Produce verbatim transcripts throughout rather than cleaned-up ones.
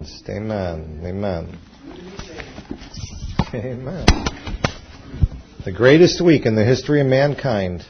Amen. Amen. Amen. The greatest week in the history of mankind.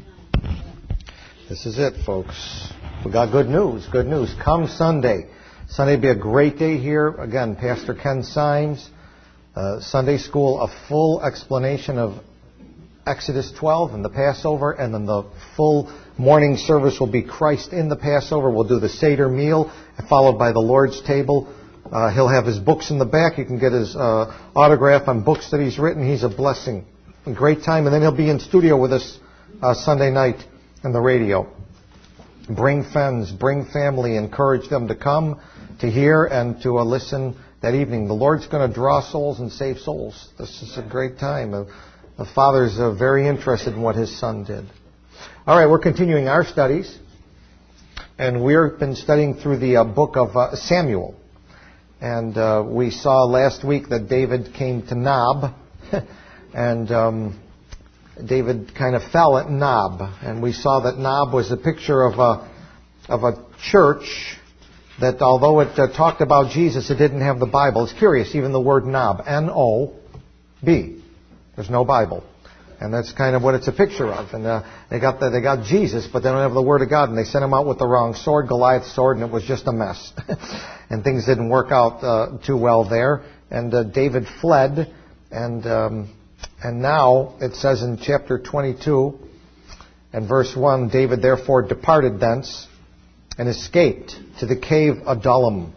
This is it, folks. We got good news. Good news. Come Sunday. Sunday will be a great day here. Again, Pastor Ken Symes, uh, Sunday school, a full explanation of Exodus twelve and the Passover, and then the full morning service will be Christ in the Passover. We'll do the Seder meal, followed by the Lord's table. Uh, he'll have his books in the back. You can get his uh, autograph on books that he's written. He's a blessing. A great time. And then he'll be in studio with us uh, Sunday night on the radio. Bring friends, bring family, encourage them to come to hear and to uh, listen that evening. The Lord's going to draw souls and save souls. This is a great time. Uh, the Father's uh, very interested in what His Son did. All right, we're continuing our studies. And we've been studying through the uh, book of uh, Samuel. And uh, we saw last week that David came to Nob. and um, David kind of fell at Nob. And we saw that Nob was a picture of a, of a church that, although it uh, talked about Jesus, it didn't have the Bible. It's curious, even the word Nob, N O B. There's no Bible. And that's kind of what it's a picture of. And uh, they got the, they got Jesus, but they don't have the Word of God. And they sent him out with the wrong sword, Goliath's sword, and it was just a mess. and things didn't work out uh, too well there. And uh, David fled. And um, and now it says in chapter twenty-two and verse one, David therefore departed thence and escaped to the cave Adullam.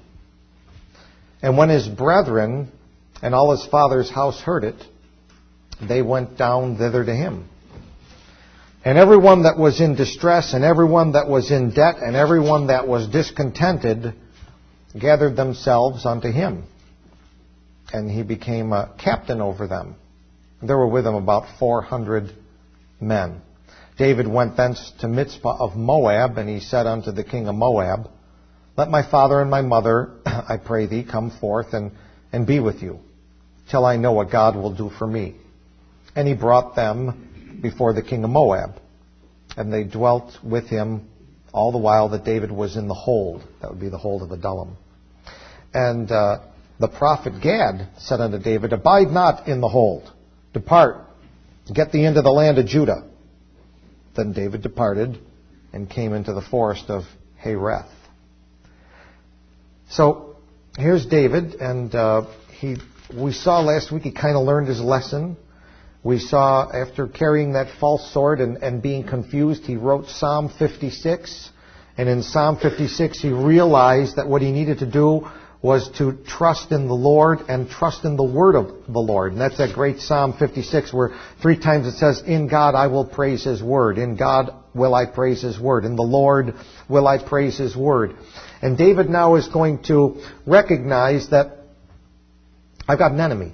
And when his brethren and all his father's house heard it, they went down thither to him. And everyone that was in distress, and everyone that was in debt, and everyone that was discontented, gathered themselves unto him. And he became a captain over them. There were with him about four hundred men. David went thence to Mizpah of Moab, and he said unto the king of Moab, Let my father and my mother, I pray thee, come forth and, and be with you, till I know what God will do for me. And he brought them before the king of Moab. And they dwelt with him all the while that David was in the hold. That would be the hold of Adullam. And uh, the prophet Gad said unto David, Abide not in the hold. Depart. Get thee into the land of Judah. Then David departed and came into the forest of Hereth. So here's David. And uh, he, we saw last week he kind of learned his lesson. We saw after carrying that false sword and, and being confused, he wrote Psalm fifty-six. And in Psalm fifty-six, he realized that what he needed to do was to trust in the Lord and trust in the word of the Lord. And that's that great Psalm fifty-six where three times it says, In God I will praise His word. In God will I praise His word. In the Lord will I praise His word. And David now is going to recognize that I've got an enemy.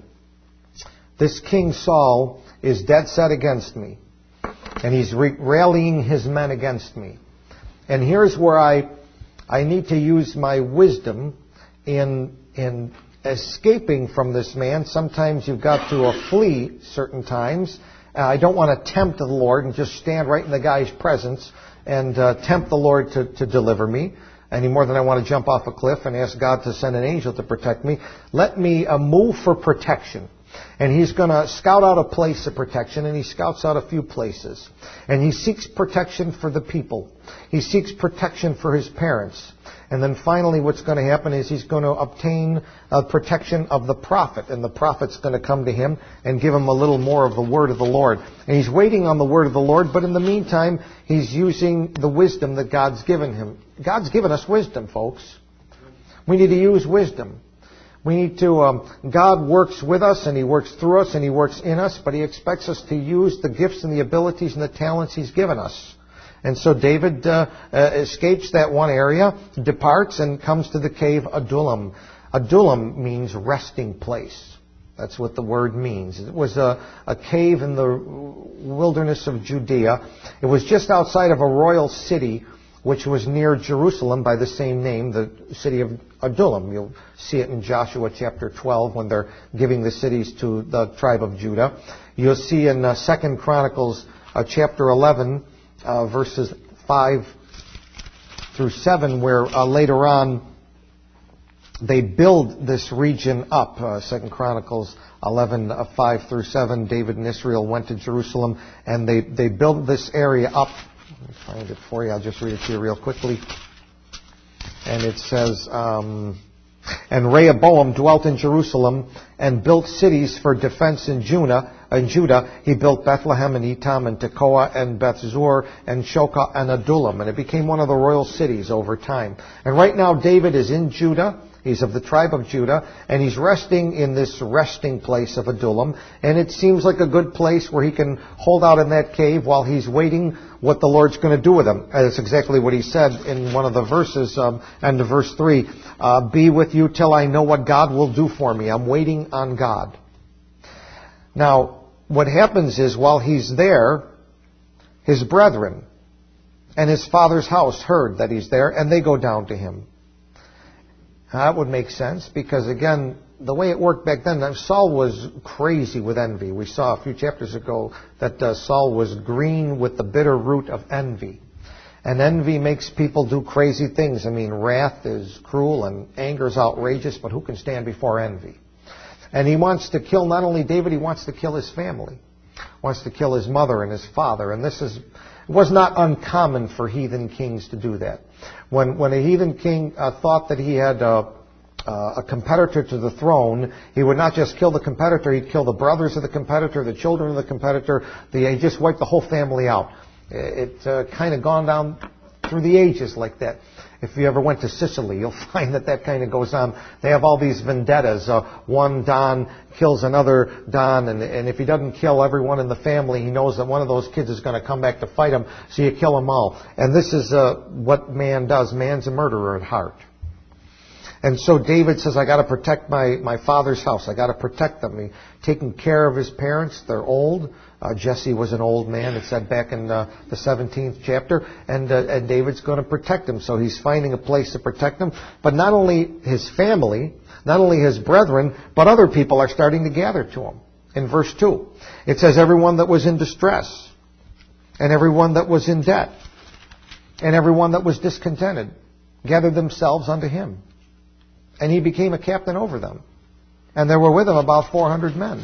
This King Saul is dead set against me. And he's re- rallying his men against me. And here's where I I need to use my wisdom in in escaping from this man. Sometimes you've got to uh, flee certain times. Uh, I don't want to tempt the Lord and just stand right in the guy's presence and uh, tempt the Lord to, to deliver me. Any more than I want to jump off a cliff and ask God to send an angel to protect me. Let me uh, move for protection. And he's going to scout out a place of protection, and he scouts out a few places. And he seeks protection for the people. He seeks protection for his parents. And then finally what's going to happen is he's going to obtain uh, protection of the prophet. And the prophet's going to come to him and give him a little more of the word of the Lord. And he's waiting on the word of the Lord, but in the meantime, he's using the wisdom that God's given him. God's given us wisdom, folks. We need to use wisdom. We need to, um, God works with us and He works through us and He works in us, but He expects us to use the gifts and the abilities and the talents He's given us. And so David uh, uh, escapes that one area, departs, and comes to the cave Adullam. Adullam means resting place. That's what the word means. It was a, a cave in the wilderness of Judea. It was just outside of a royal city, which was near Jerusalem by the same name, the city of Adullam. You'll see it in Joshua chapter twelve when they're giving the cities to the tribe of Judah. You'll see in uh, Second Chronicles uh, chapter eleven, uh, verses five through seven, where uh, later on they build this region up. Uh, Second Chronicles eleven, uh, five through seven, David and Israel went to Jerusalem, and they, they built this area up. Let me find it for you. I'll just read it to you real quickly. And it says, um, and Rehoboam dwelt in Jerusalem and built cities for defense in Judah. In Judah, he built Bethlehem and Etam and Tekoa and Bethzur and Shoka and Adullam. And it became one of the royal cities over time. And right now David is in Judah. He's of the tribe of Judah, and he's resting in this resting place of Adullam. And it seems like a good place where he can hold out in that cave while he's waiting what the Lord's going to do with him. And that's exactly what he said in one of the verses, um, and to verse three. Uh, Be with you till I know what God will do for me. I'm waiting on God. Now, what happens is while he's there, his brethren and his father's house heard that he's there, and they go down to him. That would make sense because, again, the way it worked back then, Saul was crazy with envy. We saw a few chapters ago that uh, Saul was green with the bitter root of envy. And envy makes people do crazy things. I mean, wrath is cruel and anger is outrageous, but who can stand before envy? And he wants to kill not only David, he wants to kill his family. He wants to kill his mother and his father. And this is was not uncommon for heathen kings to do that. When when a heathen king uh, thought that he had a, uh, a competitor to the throne, he would not just kill the competitor, he'd kill the brothers of the competitor, the children of the competitor. The, he just wiped the whole family out. It uh, kind of gone down through the ages like that. If you ever went to Sicily, you'll find that that kind of goes on. They have all these vendettas. Uh, one Don kills another Don, and, and if he doesn't kill everyone in the family, he knows that one of those kids is going to come back to fight him, so you kill them all. And this is uh, what man does. Man's a murderer at heart. And so David says, I got to protect my, my father's house. I got to protect them. He taking care of his parents. They're old. Uh, Jesse was an old man. It said back in uh, the seventeenth chapter. And, uh, and David's going to protect him. So he's finding a place to protect them. But not only his family, not only his brethren, but other people are starting to gather to him. In verse two, it says, everyone that was in distress, and everyone that was in debt, and everyone that was discontented, gathered themselves unto him. And he became a captain over them. And there were with him about four hundred men.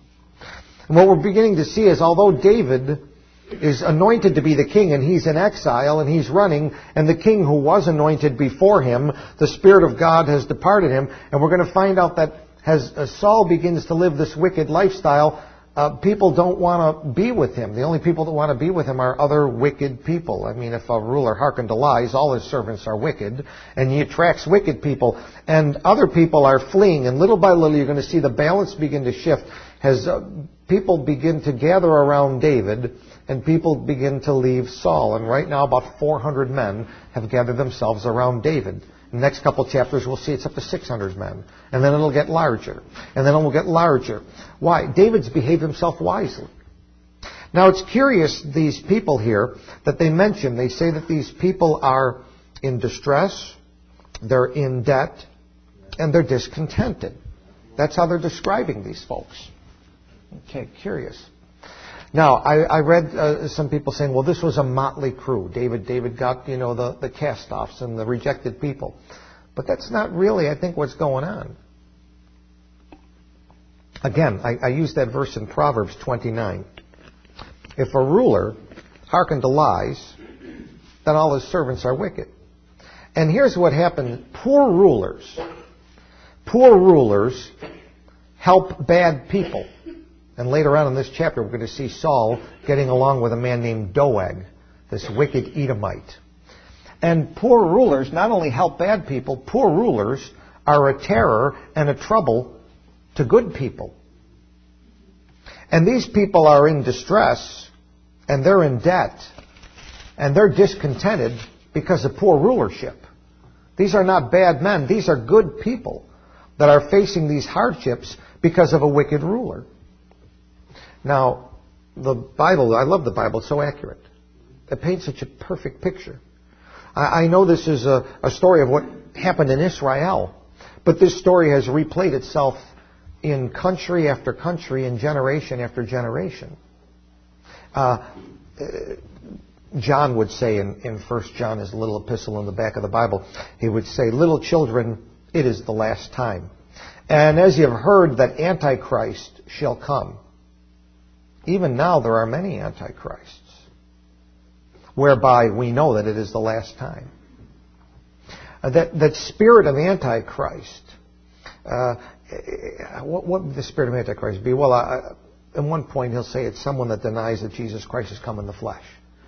And what we're beginning to see is, although David is anointed to be the king and he's in exile and he's running, and the king who was anointed before him, the Spirit of God has departed him, and we're going to find out that as, as Saul begins to live this wicked lifestyle, Uh, people don't want to be with him. The only people that want to be with him are other wicked people. I mean, if a ruler hearkened to lies, all his servants are wicked, and he attracts wicked people. And other people are fleeing, and little by little you're going to see the balance begin to shift as uh, people begin to gather around David, and people begin to leave Saul. And right now about four hundred men have gathered themselves around David. In the next couple of chapters, we'll see it's up to six hundred men. And then it'll get larger. And then it will get larger. Why? David's behaved himself wisely. Now, it's curious, these people here, that they mention, they say that these people are in distress, they're in debt, and they're discontented. That's how they're describing these folks. Okay, curious. Now, I, I read uh, some people saying, well, this was a motley crew. David David got, you know, the, the cast-offs and the rejected people. But that's not really, I think, what's going on. Again, I, I used that verse in Proverbs twenty-nine. If a ruler hearkened to lies, then all his servants are wicked. And here's what happened. Poor rulers, poor rulers help bad people. And later on in this chapter, we're going to see Saul getting along with a man named Doeg, this wicked Edomite. And poor rulers not only help bad people, poor rulers are a terror and a trouble to good people. And these people are in distress, and they're in debt, and they're discontented because of poor rulership. These are not bad men. These are good people that are facing these hardships because of a wicked ruler. Now, the Bible, I love the Bible, it's so accurate. It paints such a perfect picture. I, I know this is a, a story of what happened in Israel, but this story has replayed itself in country after country and generation after generation. Uh, John would say in, in First John, his little epistle in the back of the Bible, he would say, little children, It is the last time. And as you've heard that Antichrist shall come, even now there are many Antichrists, whereby we know that it is the last time. Uh, that, that spirit of Antichrist, uh, what, what would the spirit of Antichrist be? Well, uh, at one point he'll say it's someone that denies that Jesus Christ has come in the flesh.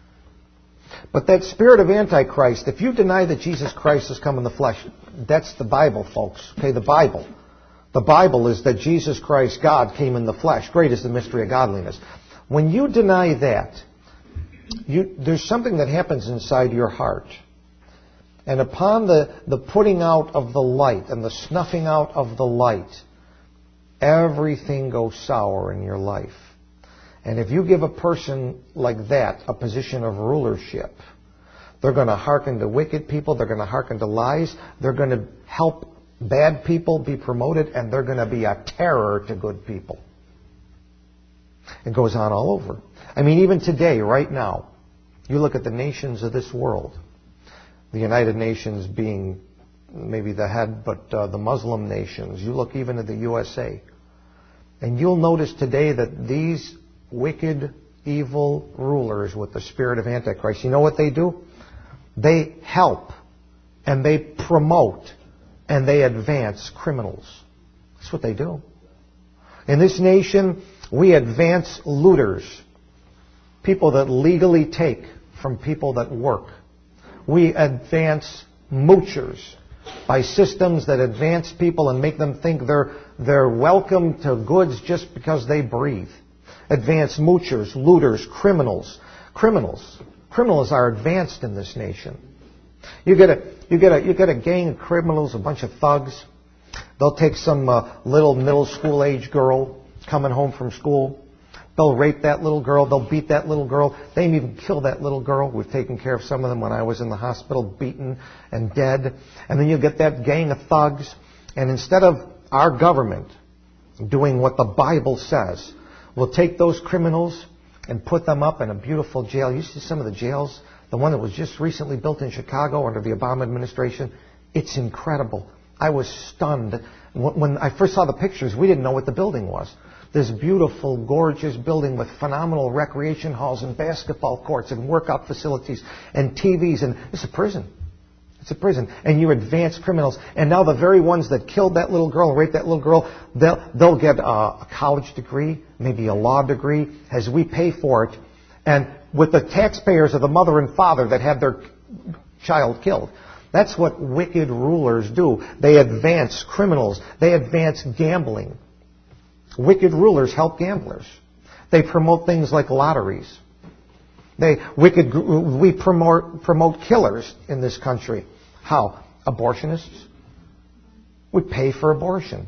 But that spirit of Antichrist, if you deny that Jesus Christ has come in the flesh, that's the Bible, folks. Okay, the Bible. The Bible is that Jesus Christ, God, came in the flesh. Great is the mystery of godliness. When you deny that, you, there's something that happens inside your heart. And upon the, the putting out of the light and the snuffing out of the light, everything goes sour in your life. And if you give a person like that a position of rulership, they're going to hearken to wicked people, they're going to hearken to lies, they're going to help bad people be promoted, and they're going to be a terror to good people. It goes on all over. I mean, even today, right now, you look at the nations of this world, the United Nations being maybe the head, but uh, the Muslim nations, you look even at the U S A, and you'll notice today that these wicked, evil rulers with the spirit of Antichrist, you know what they do? They help and they promote and they advance criminals. That's what they do. In this nation, we advance looters, people that legally take from people that work. We advance moochers by systems that advance people and make them think they're, they're welcome to goods just because they breathe. Advance moochers, looters, criminals. Criminals. Criminals are advanced in this nation. You get a, you get a, you get a gang of criminals, a bunch of thugs. They'll take some uh, little middle school age girl coming home from school. They'll rape that little girl. They'll beat that little girl. They may even kill that little girl. We've taken care of some of them when I was in the hospital, beaten and dead. And then you get that gang of thugs. And instead of our government doing what the Bible says, we'll take those criminals and put them up in a beautiful jail. You see some of the jails, the one that was just recently built in Chicago under the Obama administration. It's incredible. I was stunned. When I first saw the pictures, we didn't know what the building was. This beautiful, gorgeous building with phenomenal recreation halls and basketball courts and workout facilities and T Vs. And it's a prison. It's a prison. And you advance criminals. And now the very ones that killed that little girl and raped that little girl, they'll, they'll get a, a college degree, maybe a law degree, as we pay for it. And with the taxpayers of the mother and father that had their child killed. That's what wicked rulers do. They advance criminals. They advance gambling. Wicked rulers help gamblers. They promote things like lotteries. They wicked we promote promote killers in this country. How? Abortionists. We pay for abortion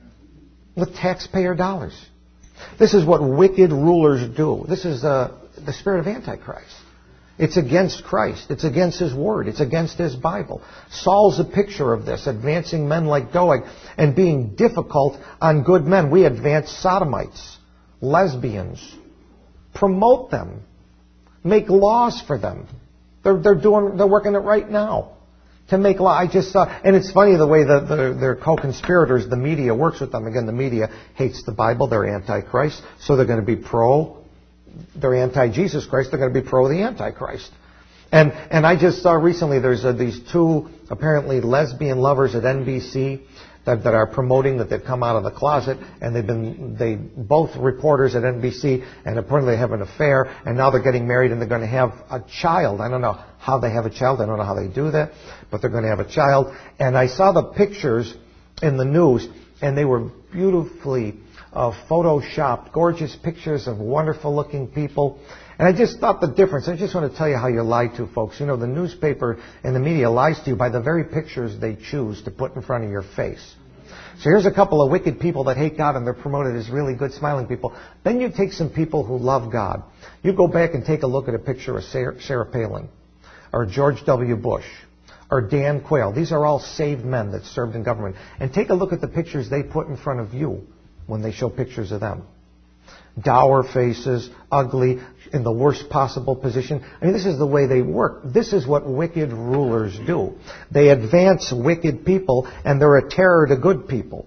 with taxpayer dollars. This is what wicked rulers do. This is uh, the spirit of Antichrist. It's against Christ. It's against His Word. It's against His Bible. Saul's a picture of this, advancing men like Doeg and being difficult on good men. We advance sodomites, lesbians, promote them, make laws for them. They're, they're doing, they're working it right now to make law. I just saw, and it's funny the way that the, their co-conspirators, the media works with them. Again, the media hates the Bible. They're anti-Christ, so they're going to be pro. They're anti-Jesus Christ. They're going to be pro the Antichrist. And and I just saw recently there's uh, these two apparently lesbian lovers at N B C that, that are promoting that they've come out of the closet, and they've been they both reporters at N B C, and apparently they have an affair, and now they're getting married and they're going to have a child. I don't know how they have a child. I don't know how they do that, but they're going to have a child. And I saw the pictures in the news, and they were beautifully Uh, photoshopped, gorgeous pictures of wonderful-looking people. And I just thought the difference. I just want to tell you how you're lied to, folks. You know, the newspaper and the media lies to you by the very pictures they choose to put in front of your face. So here's a couple of wicked people that hate God, and they're promoted as really good, smiling people. Then you take some people who love God. You go back and take a look at a picture of Sarah, Sarah Palin, or George W. Bush, or Dan Quayle. These are all saved men that served in government. And take a look at the pictures they put in front of you when they show pictures of them. Dour faces, ugly, in the worst possible position. I mean, this is the way they work. This is what wicked rulers do. They advance wicked people, and they're a terror to good people.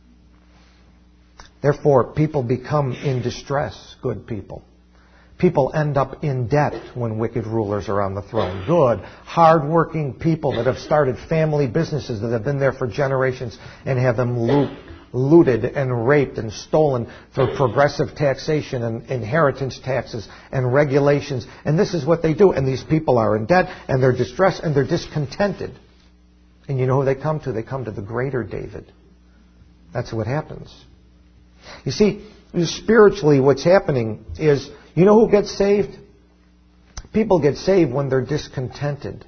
Therefore, people become in distress, good people. People end up in debt when wicked rulers are on the throne. Good, hard-working people that have started family businesses that have been there for generations and have them loot, looted and raped and stolen through progressive taxation and inheritance taxes and regulations. And this is what they do. And these people are in debt and they're distressed and they're discontented. And you know who they come to? They come to the greater David. That's what happens. You see, spiritually what's happening is, you know who gets saved? People get saved when they're discontented.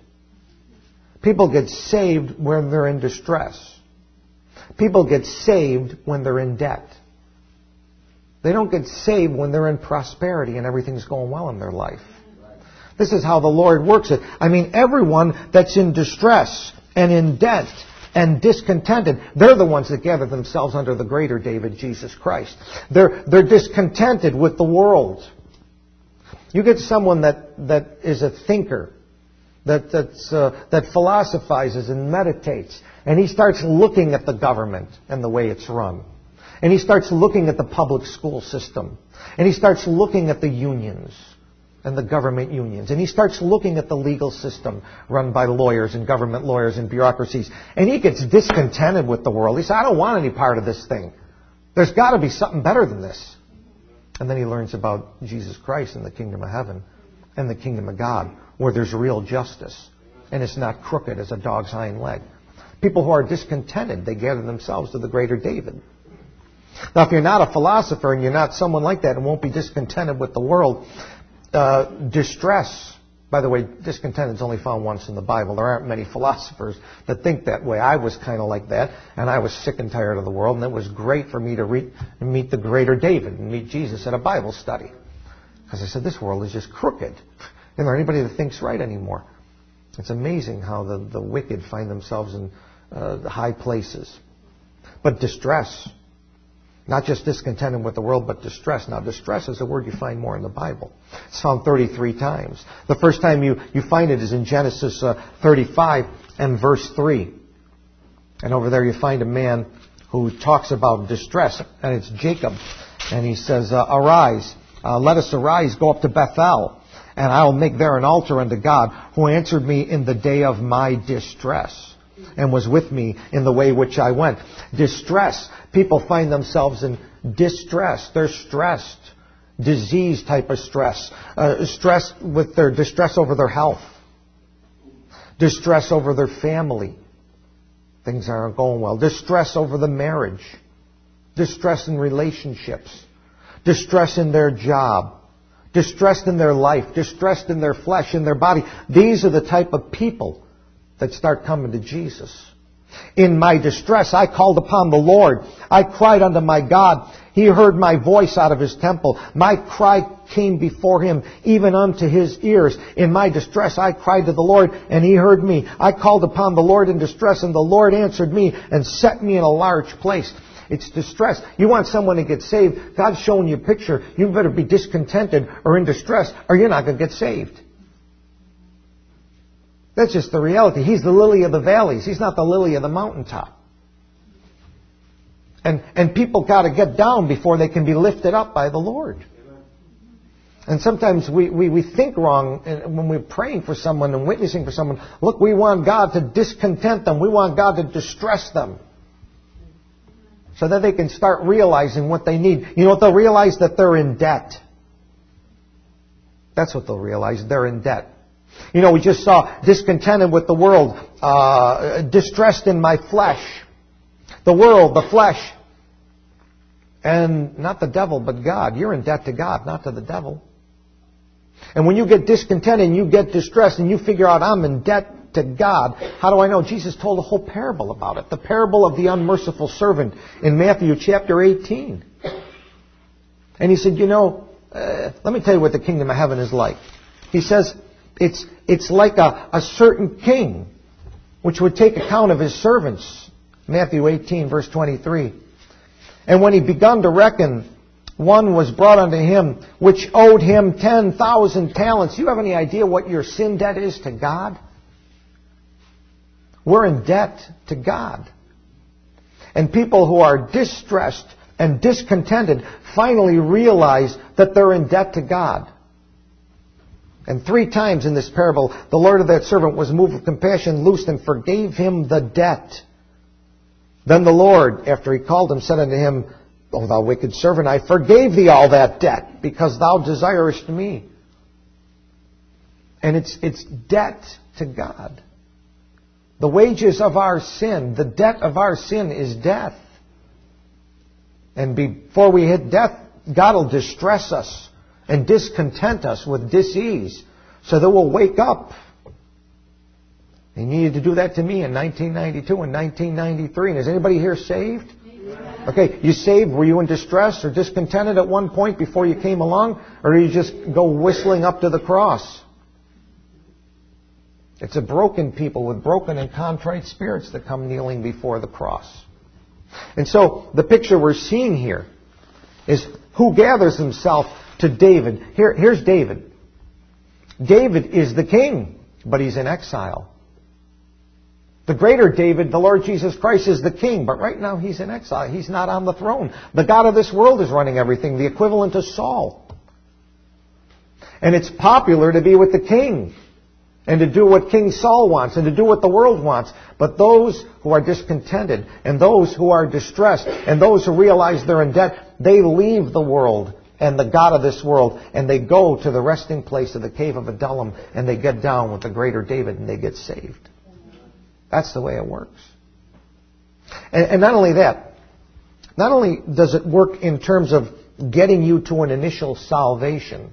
People get saved when they're in distress. People get saved when they're in debt. They don't get saved when they're in prosperity and everything's going well in their life. This is how the Lord works it. I mean, everyone that's in distress and in debt and discontented, they're the ones that gather themselves under the greater David, Jesus Christ. They're, they're discontented with the world. You get someone that, that is a thinker, that, that's, uh, that philosophizes and meditates, and he starts looking at the government and the way it's run. And he starts looking at the public school system. And he starts looking at the unions and the government unions. And he starts looking at the legal system run by lawyers and government lawyers and bureaucracies. And he gets discontented with the world. He says, I don't want any part of this thing. There's got to be something better than this. And then he learns about Jesus Christ and the kingdom of heaven and the kingdom of God, where there's real justice. And it's not crooked as a dog's hind leg. People who are discontented, they gather themselves to the greater David. Now, if you're not a philosopher and you're not someone like that and won't be discontented with the world, uh, distress, by the way, discontent is only found once in the Bible. There aren't many philosophers that think that way. I was kind of like that, and I was sick and tired of the world, and it was great for me to read, meet the greater David and meet Jesus at a Bible study. Because I said, this world is just crooked. Isn't there anybody that thinks right anymore? It's amazing how the, the wicked find themselves in uh, the high places. But distress, not just discontented with the world, but distress. Now, distress is a word you find more in the Bible. It's found thirty-three times. The first time you, you find it is in Genesis uh, thirty-five and verse three. And over there you find a man who talks about distress, and it's Jacob. And he says, uh, arise, uh, let us arise, go up to Bethel, and I will make there an altar unto God, who answered me in the day of my distress, and was with me in the way which I went. Distress. People find themselves in distress. They're stressed. Disease type of stress. Uh, stress with their distress over their health. Distress over their family. Things aren't going well. Distress over the marriage. Distress in relationships. Distress in their job. Distressed in their life. Distressed in their flesh, in their body. These are the type of people that start coming to Jesus. In my distress, I called upon the Lord. I cried unto my God. He heard my voice out of His temple. My cry came before Him, even unto His ears. In my distress, I cried to the Lord, and He heard me. I called upon the Lord in distress, and the Lord answered me and set me in a large place. It's distress. You want someone to get saved, God's showing you a picture. You better be discontented or in distress, or you're not going to get saved. That's just the reality. He's the lily of the valleys. He's not the lily of the mountaintop. And and people got to get down before they can be lifted up by the Lord. And sometimes we, we, we think wrong when we're praying for someone and witnessing for someone. Look, we want God to discontent them. We want God to distress them. So that they can start realizing what they need. You know what? They'll realize that they're in debt. That's what they'll realize. They're in debt. You know, we just saw discontented with the world, uh, distressed in my flesh. The world, the flesh, and not the devil, but God. You're in debt to God, not to the devil. And when you get discontented and you get distressed and you figure out I'm in debt to God, how do I know? Jesus told a whole parable about it. The parable of the unmerciful servant in Matthew chapter eighteen. And He said, you know, uh, let me tell you what the kingdom of heaven is like. He says, It's it's like a, a certain king which would take account of his servants. Matthew eighteen, verse twenty-three. And when he begun to reckon one was brought unto him, which owed him ten thousand talents. You have any idea what your sin debt is to God? We're in debt to God. And people who are distressed and discontented finally realize that they're in debt to God. And three times in this parable, the Lord of that servant was moved with compassion, loosed, and forgave him the debt. Then the Lord, after he called him, said unto him, O thou wicked servant, I forgave thee all that debt, because thou desirest me. And it's, it's debt to God. The wages of our sin, the debt of our sin is death. And before we hit death, God will distress us and discontent us with dis-ease so that we'll wake up. He needed to do that to me in nineteen ninety-two and nineteen ninety-three. And is anybody here saved? Amen. Okay, you saved? Were you in distress or discontented at one point before you came along? Or did you just go whistling up to the cross? It's a broken people with broken and contrite spirits that come kneeling before the cross. And so the picture we're seeing here is who gathers himself to David. Here, here's David. David is the king, but he's in exile. The greater David, the Lord Jesus Christ, is the king, but right now he's in exile. He's not on the throne. The God of this world is running everything, the equivalent of Saul. And it's popular to be with the king and to do what King Saul wants and to do what the world wants. But those who are discontented and those who are distressed and those who realize they're in debt, they leave the world and the God of this world and they go to the resting place of the cave of Adullam and they get down with the greater David and they get saved. That's the way it works. And, and not only that, not only does it work in terms of getting you to an initial salvation,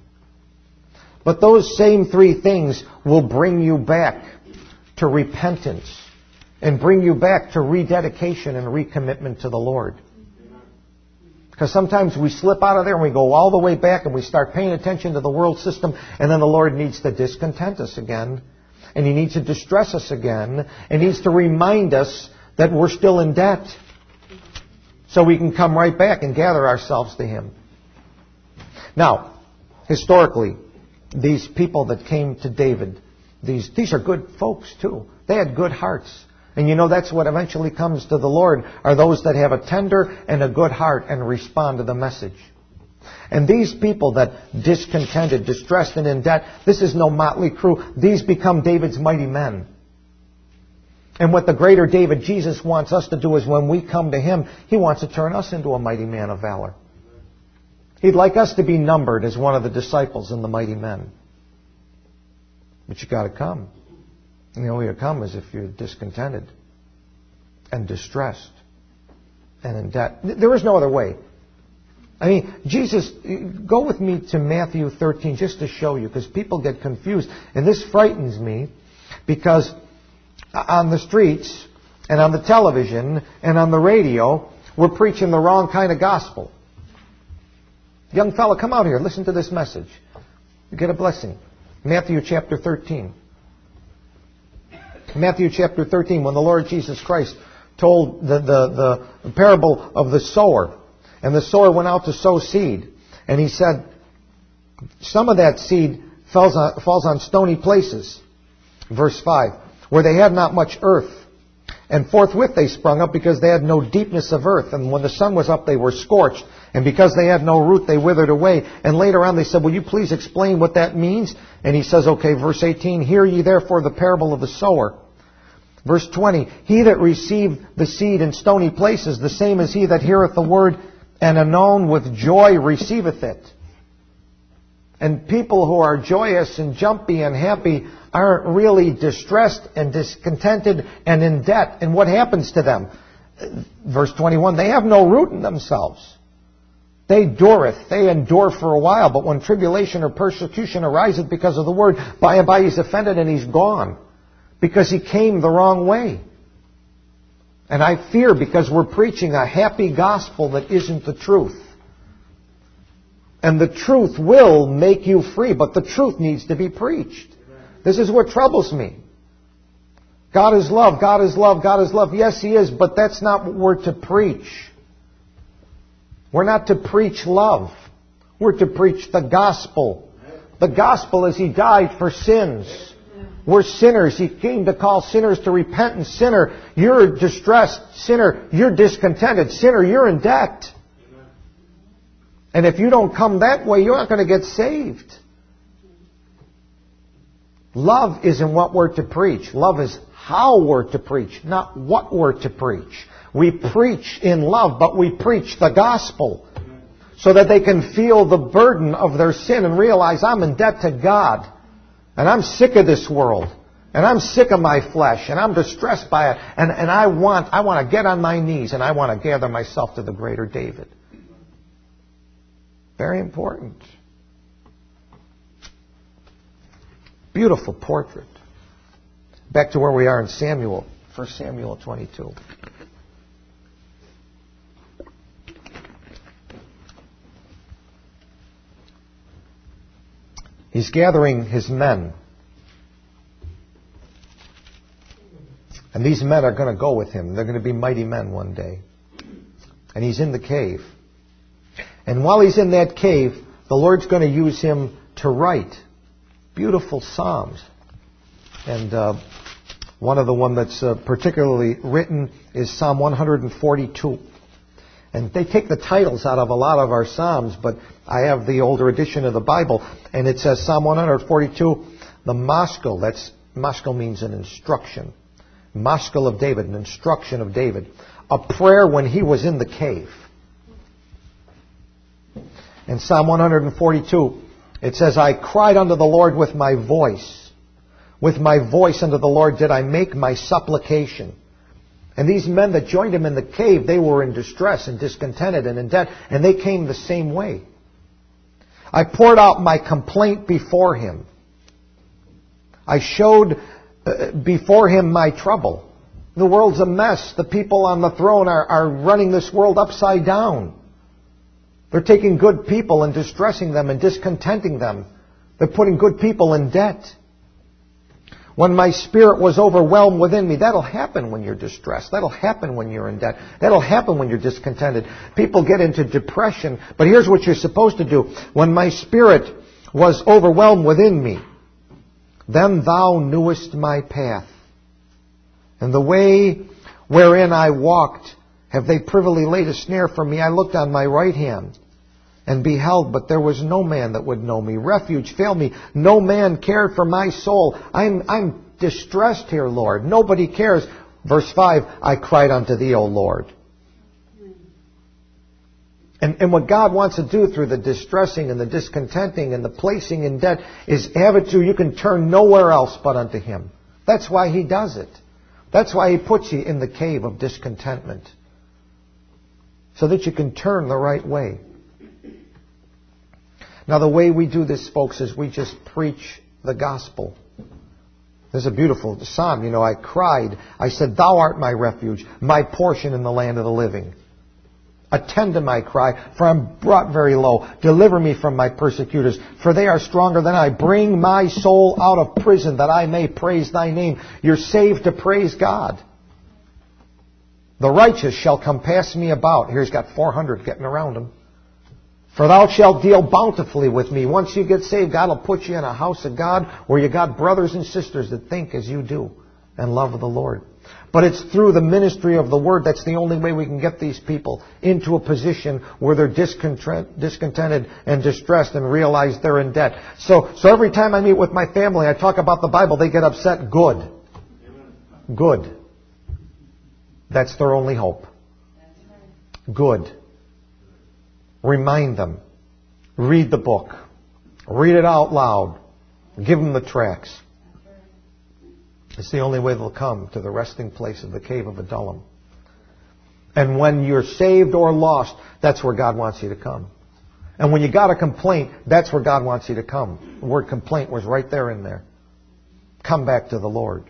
but those same three things will bring you back to repentance and bring you back to rededication and recommitment to the Lord. Because sometimes we slip out of there and we go all the way back and we start paying attention to the world system, and then the Lord needs to discontent us again. And He needs to distress us again. And He needs to remind us that we're still in debt. So we can come right back and gather ourselves to Him. Now, historically, these people that came to David, these, these are good folks too. They had good hearts. And you know that's what eventually comes to the Lord, are those that have a tender and a good heart and respond to the message. And these people that discontented, distressed, and in debt, this is no motley crew. These become David's mighty men. And what the greater David, Jesus, wants us to do is when we come to Him, He wants to turn us into a mighty man of valor. He'd like us to be numbered as one of the disciples and the mighty men. But you got to come. And the only way to come is if you're discontented and distressed and in debt. There is no other way. I mean, Jesus, go with me to Matthew thirteen just to show you, because people get confused. And this frightens me because on the streets and on the television and on the radio, we're preaching the wrong kind of gospel. Young fella, come out here. Listen to this message. You get a blessing. Matthew chapter thirteen. Matthew chapter thirteen, when the Lord Jesus Christ told the, the, the parable of the sower. And the sower went out to sow seed. And He said, some of that seed falls on, falls on stony places. Verse five. Where they had not much earth. And forthwith they sprung up because they had no deepness of earth. And when the sun was up, they were scorched. And because they had no root, they withered away. And later on they said, will you please explain what that means? And He says, okay, verse eighteen, hear ye therefore the parable of the sower. Verse twenty, he that received the seed in stony places, the same as he that heareth the word, and anon with joy receiveth it. And people who are joyous and jumpy and happy aren't really distressed and discontented and in debt. And what happens to them? Verse twenty-one, they have no root in themselves. They dureth, they endure for a while, but when tribulation or persecution ariseth because of the word, by and by he's offended and he's gone. Because he came the wrong way. And I fear because we're preaching a happy gospel that isn't the truth. And the truth will make you free, but the truth needs to be preached. This is what troubles me. God is love, God is love, God is love. Yes, He is, but that's not what we're to preach. We're not to preach love. We're to preach the gospel. The gospel is He died for sins. We're sinners. He came to call sinners to repentance. Sinner, you're distressed. Sinner, you're discontented. Sinner, you're in debt. And if you don't come that way, you're not going to get saved. Love isn't what we're to preach. Love is how we're to preach, not what we're to preach. We preach in love, but we preach the gospel so that they can feel the burden of their sin and realize I'm in debt to God. And I'm sick of this world. And I'm sick of my flesh. And I'm distressed by it. And, and I want I want to get on my knees and I want to gather myself to the greater David. Very important. Beautiful portrait. Back to where we are in Samuel. First Samuel twenty-two. He's gathering his men. And these men are going to go with him. They're going to be mighty men one day. And he's in the cave. And while he's in that cave, the Lord's going to use him to write beautiful psalms. And uh, one of the one that's uh, particularly written is Psalm one forty-two. And they take the titles out of a lot of our Psalms, but I have the older edition of the Bible, and it says Psalm one forty-two, the Maskil. That's, Maskil means an instruction. Maskil of David, an instruction of David. A prayer when he was in the cave. In Psalm one forty-two, it says, I cried unto the Lord with my voice. With my voice unto the Lord did I make my supplication. And these men that joined him in the cave, they were in distress and discontented and in debt, and they came the same way. I poured out my complaint before him. I showed uh, before him my trouble. The world's a mess. The people on the throne are, are running this world upside down. They're taking good people and distressing them and discontenting them. They're putting good people in debt. When my spirit was overwhelmed within me, that'll happen when you're distressed. That'll happen when you're in debt. That'll happen when you're discontented. People get into depression. But here's what you're supposed to do. When my spirit was overwhelmed within me, then thou knewest my path. And the way wherein I walked, have they privily laid a snare for me. I looked on my right hand and beheld, but there was no man that would know me. Refuge failed me. No man cared for my soul. I'm, I'm distressed here, Lord. Nobody cares. Verse five, I cried unto thee, O Lord. And, and what God wants to do through the distressing and the discontenting and the placing in debt is have it to you can turn nowhere else but unto Him. That's why He does it. That's why He puts you in the cave of discontentment. So that you can turn the right way. Now the way we do this, folks, is we just preach the gospel. There's a beautiful psalm. You know, I cried. I said, Thou art my refuge, my portion in the land of the living. Attend to my cry, for I'm brought very low. Deliver me from my persecutors, for they are stronger than I. Bring my soul out of prison, that I may praise thy name. You're saved to praise God. The righteous shall compass me about. Here he's got four hundred getting around him. For thou shalt deal bountifully with me. Once you get saved, God will put you in a house of God where you got brothers and sisters that think as you do and love the Lord. But it's through the ministry of the Word. That's the only way we can get these people into a position where they're discontent, discontented and distressed and realize they're in debt. So, so every time I meet with my family, I talk about the Bible, they get upset. Good. Good. That's their only hope. Good. Remind them. Read the book. Read it out loud. Give them the tracts. It's the only way they'll come to the resting place of the cave of Adullam. And when you're saved or lost, that's where God wants you to come. And when you got a complaint, that's where God wants you to come. The word complaint was right there in there. Come back to the Lord.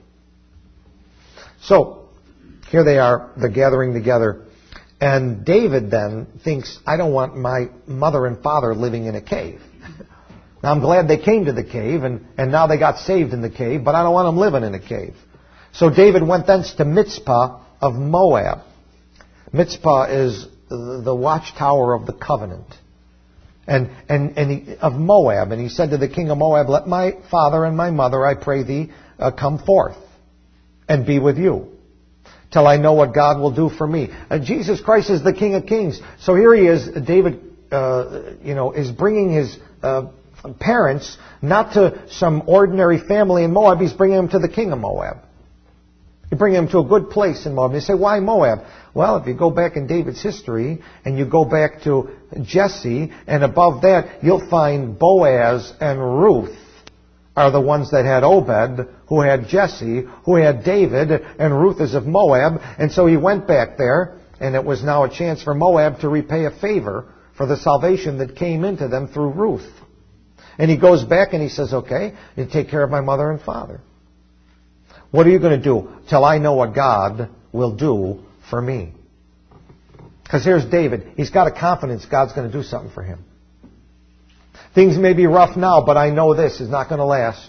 So, here they are. They're gathering together. And David then thinks, I don't want my mother and father living in a cave. Now, I'm glad they came to the cave, and, and now they got saved in the cave, but I don't want them living in a cave. So David went thence to Mizpah of Moab. Mizpah is the watchtower of the covenant. And, and, and he, of Moab. And he said to the king of Moab, let my father and my mother, I pray thee, uh, come forth and be with you, till I know what God will do for me. And Jesus Christ is the King of Kings. So here he is, David, uh, you know, is bringing his uh, parents not to some ordinary family in Moab. He's bringing them to the king of Moab. You bring them to a good place in Moab. You say, why Moab? Well, if you go back in David's history and you go back to Jesse, and above that you'll find Boaz and Ruth are the ones that had Obed, who had Jesse, who had David, and Ruth is of Moab. And so he went back there, and it was now a chance for Moab to repay a favor for the salvation that came into them through Ruth. And he goes back and he says, okay, you take care of my mother and father. What are you going to do till I know what God will do for me? Because here's David. He's got a confidence God's going to do something for him. Things may be rough now, but I know this is not going to last.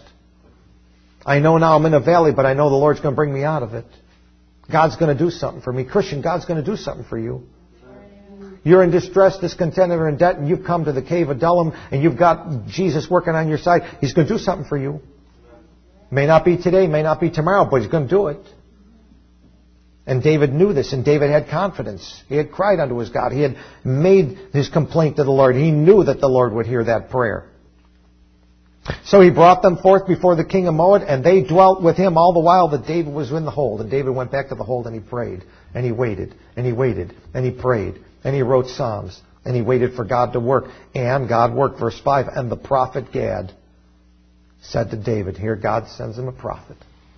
I know now I'm in a valley, but I know the Lord's going to bring me out of it. God's going to do something for me. Christian, God's going to do something for you. You're in distress, discontented, or in debt, and you've come to the cave of Adullam, and you've got Jesus working on your side. He's going to do something for you. May not be today, may not be tomorrow, but He's going to do it. And David knew this, and David had confidence. He had cried unto his God. He had made his complaint to the Lord. He knew that the Lord would hear that prayer. So he brought them forth before the king of Moab, and they dwelt with him all the while that David was in the hold. And David went back to the hold, and he prayed, and he waited, and he waited, and he prayed, and he wrote psalms, and he waited for God to work. And God worked. Verse five, and the prophet Gad said to David, here God sends him a prophet.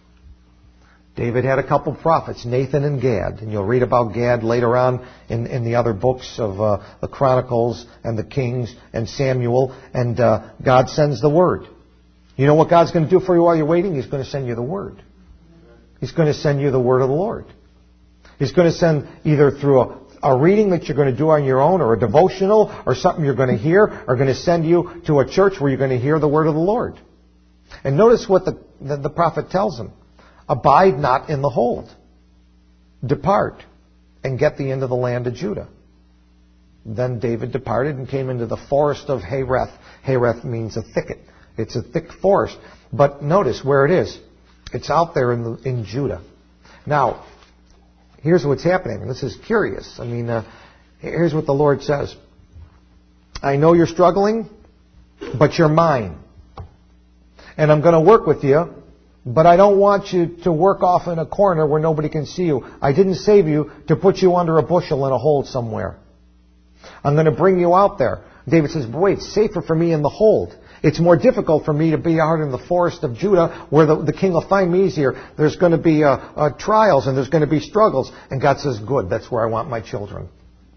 David had a couple prophets, Nathan and Gad. And you'll read about Gad later on in, in the other books of uh, the Chronicles and the Kings and Samuel. And uh, God sends the word. You know what God's going to do for you while you're waiting? He's going to send you the word. He's going to send you the word of the Lord. He's going to send either through a, a reading that you're going to do on your own, or a devotional, or something you're going to hear, or going to send you to a church where you're going to hear the word of the Lord. And notice what the, the, the prophet tells him. Abide not in the hold. Depart and get thee into the land of Judah. Then David departed and came into the forest of Hareth. Hareth means a thicket. It's a thick forest. But notice where it is. It's out there in, the, in Judah. Now, here's what's happening. This is curious. I mean, uh, here's what the Lord says. I know you're struggling, but you're mine. And I'm going to work with you. But I don't want you to work off in a corner where nobody can see you. I didn't save you to put you under a bushel in a hold somewhere. I'm going to bring you out there. David says, but wait, it's safer for me in the hold. It's more difficult for me to be out in the forest of Judah where the, the king will find me easier. There's going to be uh, uh, trials and there's going to be struggles. And God says, good, that's where I want my children.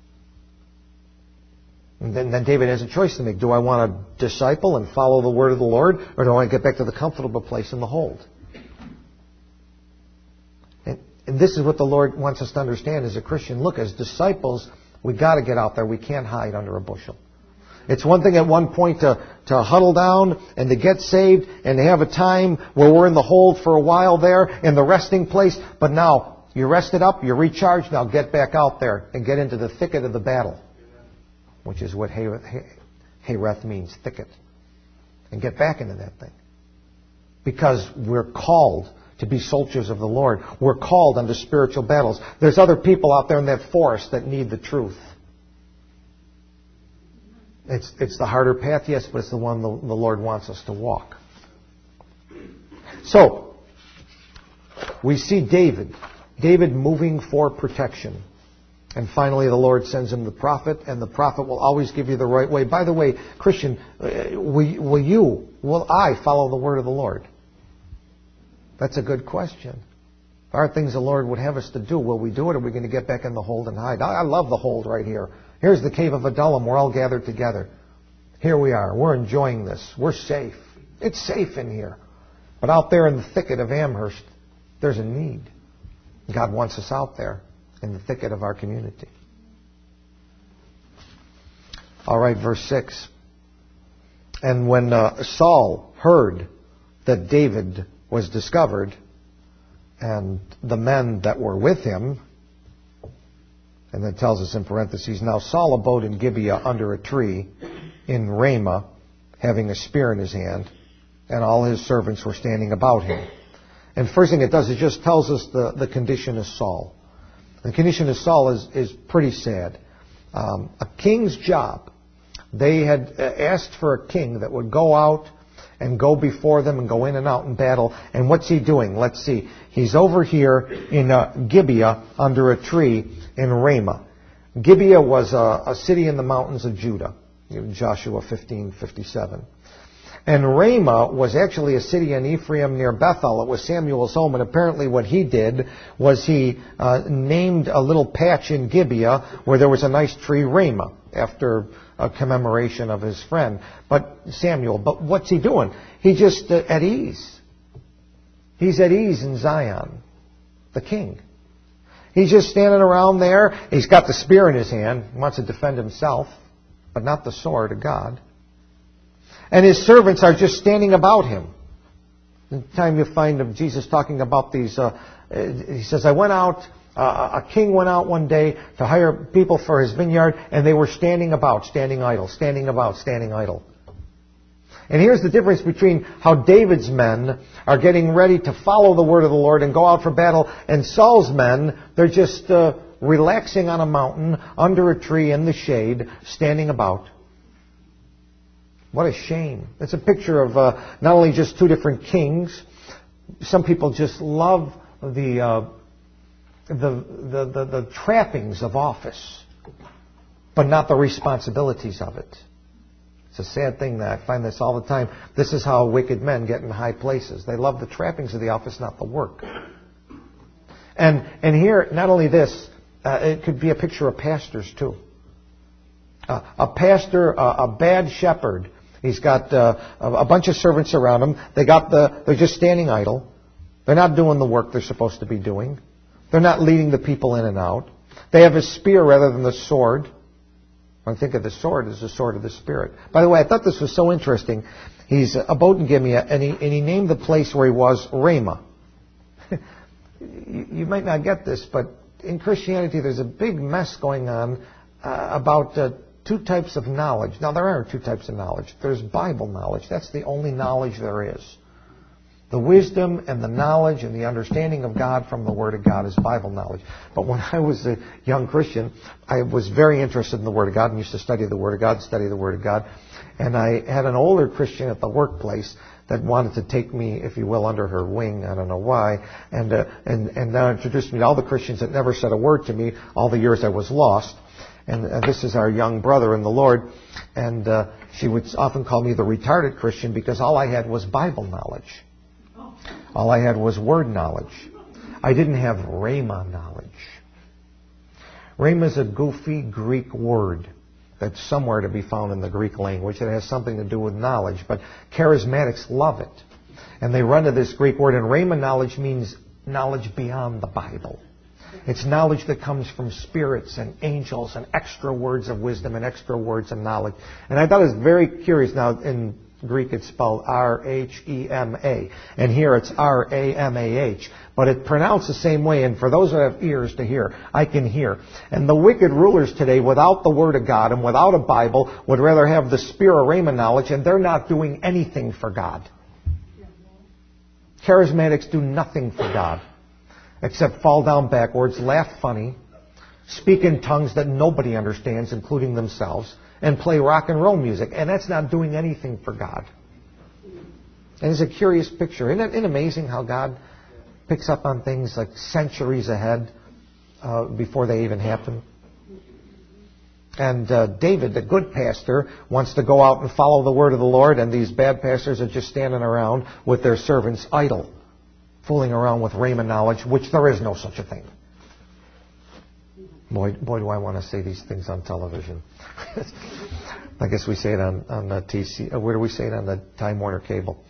And then, then David has a choice to make. Do I want to disciple and follow the word of the Lord, or do I want to get back to the comfortable place in the hold? And this is what the Lord wants us to understand as a Christian. Look, as disciples, we've got to get out there. We can't hide under a bushel. It's one thing at one point to, to huddle down and to get saved and to have a time where we're in the hold for a while there in the resting place. But now you're rested up, you're recharged. Now get back out there and get into the thicket of the battle, which is what Hareth means, thicket. And get back into that thing. Because we're called to be soldiers of the Lord. We're called unto spiritual battles. There's other people out there in that forest that need the truth. It's, it's the harder path, yes, but it's the one the, the Lord wants us to walk. So, we see David. David moving for protection. And finally the Lord sends him the prophet, and the prophet will always give you the right way. By the way, Christian, will, will you, will I follow the word of the Lord? That's a good question. There are things the Lord would have us to do. Will we do it, or are we going to get back in the hold and hide? I love the hold right here. Here's the cave of Adullam. We're all gathered together. Here we are. We're enjoying this. We're safe. It's safe in here. But out there in the thicket of Amherst, there's a need. God wants us out there in the thicket of our community. All right, verse six. And when uh, Saul heard that David was discovered, and the men that were with him, And then tells us in parentheses, now Saul abode in Gibeah under a tree in Ramah, having a spear in his hand, and all his servants were standing about him. And first thing it does, it just tells us the, the condition of Saul. The condition of Saul is, is pretty sad. Um, a king's job. They had asked for a king that would go out and go before them and go in and out in battle. And what's he doing? Let's see. He's over here in uh, Gibeah under a tree in Ramah. Gibeah was a, a city in the mountains of Judah. Joshua fifteen fifty-seven. And Ramah was actually a city in Ephraim near Bethel. It was Samuel's home, and apparently what he did was he uh, named a little patch in Gibeah where there was a nice tree, Ramah, after a commemoration of his friend, but Samuel. But what's he doing? He's just uh, at ease. He's at ease in Zion, the king. He's just standing around there. He's got the spear in his hand. He wants to defend himself, but not the sword of God. And his servants are just standing about him. The time you find of Jesus talking about these, uh, he says, I went out, uh, a king went out one day to hire people for his vineyard, and they were standing about, standing idle, standing about, standing idle. And here's the difference between how David's men are getting ready to follow the word of the Lord and go out for battle, and Saul's men, they're just uh, relaxing on a mountain, under a tree in the shade, standing about. What a shame. It's a picture of uh, not only just two different kings. Some people just love the, uh, the, the, the, the trappings of office, but not the responsibilities of it. It's a sad thing that I find this all the time. This is how wicked men get in high places. They love the trappings of the office, not the work. And, and here, not only this, uh, it could be a picture of pastors too. Uh, a pastor, uh, a bad shepherd. He's got uh, a bunch of servants around him. They got the. They're just standing idle. They're not doing the work they're supposed to be doing. They're not leading the people in and out. They have a spear rather than the sword. When I think of the sword as the sword of the Spirit. By the way, I thought this was so interesting. He's abode in Gibeah, and he, and he named the place where he was Ramah. you, you might not get this, but in Christianity there's a big mess going on uh, about uh, two types of knowledge. Now, there are two types of knowledge. There's Bible knowledge. That's the only knowledge there is. The wisdom and the knowledge and the understanding of God from the Word of God is Bible knowledge. But when I was a young Christian, I was very interested in the Word of God and used to study the Word of God, study the Word of God. And I had an older Christian at the workplace that wanted to take me, if you will, under her wing. I don't know why. And, uh, and, and now introduced me to all the Christians that never said a word to me all the years I was lost. And uh, this is our young brother in the Lord. And uh, she would often call me the retarded Christian because all I had was Bible knowledge. All I had was word knowledge. I didn't have Rhema knowledge. Rhema is a goofy Greek word that's somewhere to be found in the Greek language. It has something to do with knowledge. But charismatics love it. And they run to this Greek word. And Rhema knowledge means knowledge beyond the Bible. It's knowledge that comes from spirits and angels and extra words of wisdom and extra words of knowledge. And I thought it was very curious. Now, in Greek it's spelled R H E M A. And here it's R A M A H. But it's pronounced the same way. And for those who have ears to hear, I can hear. And the wicked rulers today, without the Word of God and without a Bible, would rather have the spear of Rhema knowledge, and they're not doing anything for God. Charismatics do nothing for God except fall down backwards, laugh funny, speak in tongues that nobody understands, including themselves, and play rock and roll music. And that's not doing anything for God. And it's a curious picture. Isn't it, isn't it amazing how God picks up on things like centuries ahead uh, before they even happen? And uh, David, the good pastor, wants to go out and follow the word of the Lord, and these bad pastors are just standing around with their servants idle, fooling around with Rhema knowledge, which there is no such a thing. Boy, boy, do I want to say these things on television. I guess we say it on, on the T C. Where do we say it? On the Time Warner cable.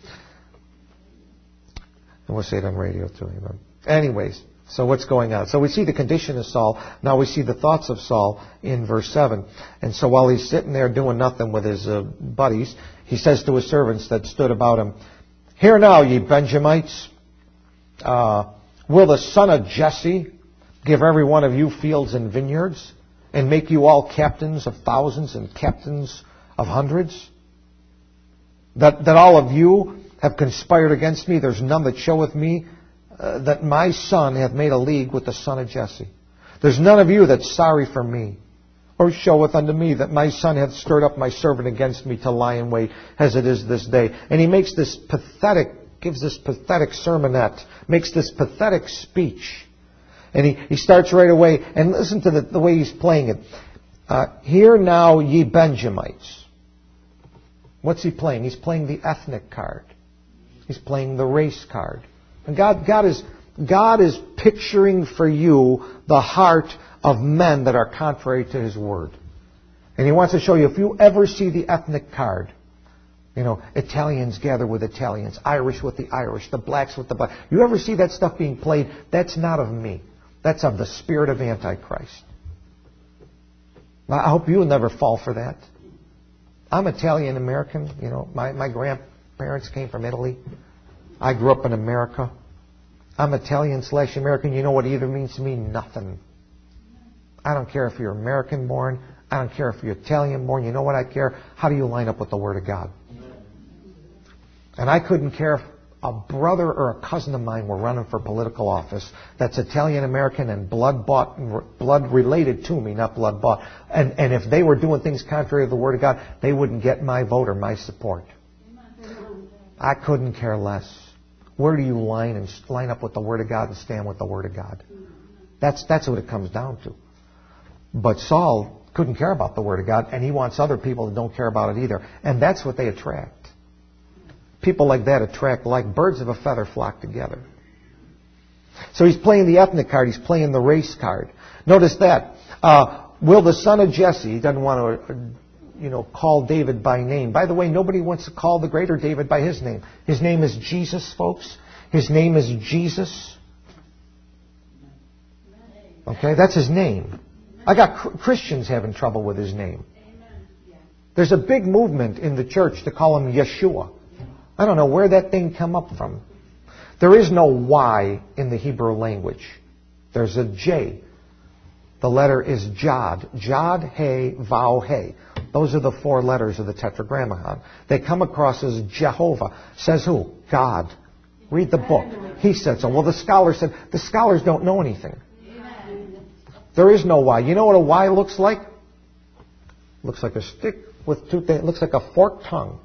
And we'll say it on radio too. You know. Anyways, so what's going on? So we see the condition of Saul. Now we see the thoughts of Saul in verse seven. And so while he's sitting there doing nothing with his uh, buddies, he says to his servants that stood about him, "Hear now, ye Benjamites, uh, will the son of Jesse give every one of you fields and vineyards, and make you all captains of thousands and captains of hundreds? That, that all of you have conspired against me? There's none that showeth me uh, that my son hath made a league with the son of Jesse. There's none of you that's sorry for me, or showeth unto me that my son hath stirred up my servant against me to lie in wait, as it is this day. And he makes this pathetic, gives this pathetic sermonette, makes this pathetic speech. And he, he starts right away, and listen to the, the way he's playing it. Uh, Hear now, ye Benjamites. What's he playing? He's playing the ethnic card. He's playing the race card. And God, God is, God is picturing for you the heart of men that are contrary to His Word. And He wants to show you, if you ever see the ethnic card, you know, Italians gather with Italians, Irish with the Irish, the blacks with the blacks. You ever see that stuff being played? That's not of me. That's of the spirit of Antichrist. I hope you'll never fall for that. I'm Italian American. You know, my, my grandparents came from Italy. I grew up in America. I'm Italian slash American. You know what either means to me? Nothing. I don't care if you're American born. I don't care if you're Italian born. You know what I care? How do you line up with the Word of God? And I couldn't care if a brother or a cousin of mine were running for political office that's Italian American and blood bought, blood related to me, not blood bought. And, and if they were doing things contrary to the Word of God, they wouldn't get my vote or my support. I couldn't care less. Where do you line and line up with the Word of God and stand with the Word of God? That's that's what it comes down to. But Saul couldn't care about the Word of God, and he wants other people that don't care about it either. And that's what they attract. People like that attract, like birds of a feather flock together. So he's playing the ethnic card. He's playing the race card. Notice that. Uh, will the son of Jesse, he doesn't want to, you know, call David by name. By the way, nobody wants to call the greater David by his name. His name is Jesus, folks. His name is Jesus. Okay, that's his name. I got Christians having trouble with his name. There's a big movement in the church to call him Yeshua. I don't know where that thing come up from. There is no Y in the Hebrew language. There's a J. The letter is Jod. Jod, He, Vav, He. Those are the four letters of the Tetragrammaton. They come across as Jehovah. Says who? God. Read the book. He said so. Well, the scholars said, the scholars don't know anything. There is no Y. You know what a Y looks like? Looks like a stick with two things. It looks like a forked tongue.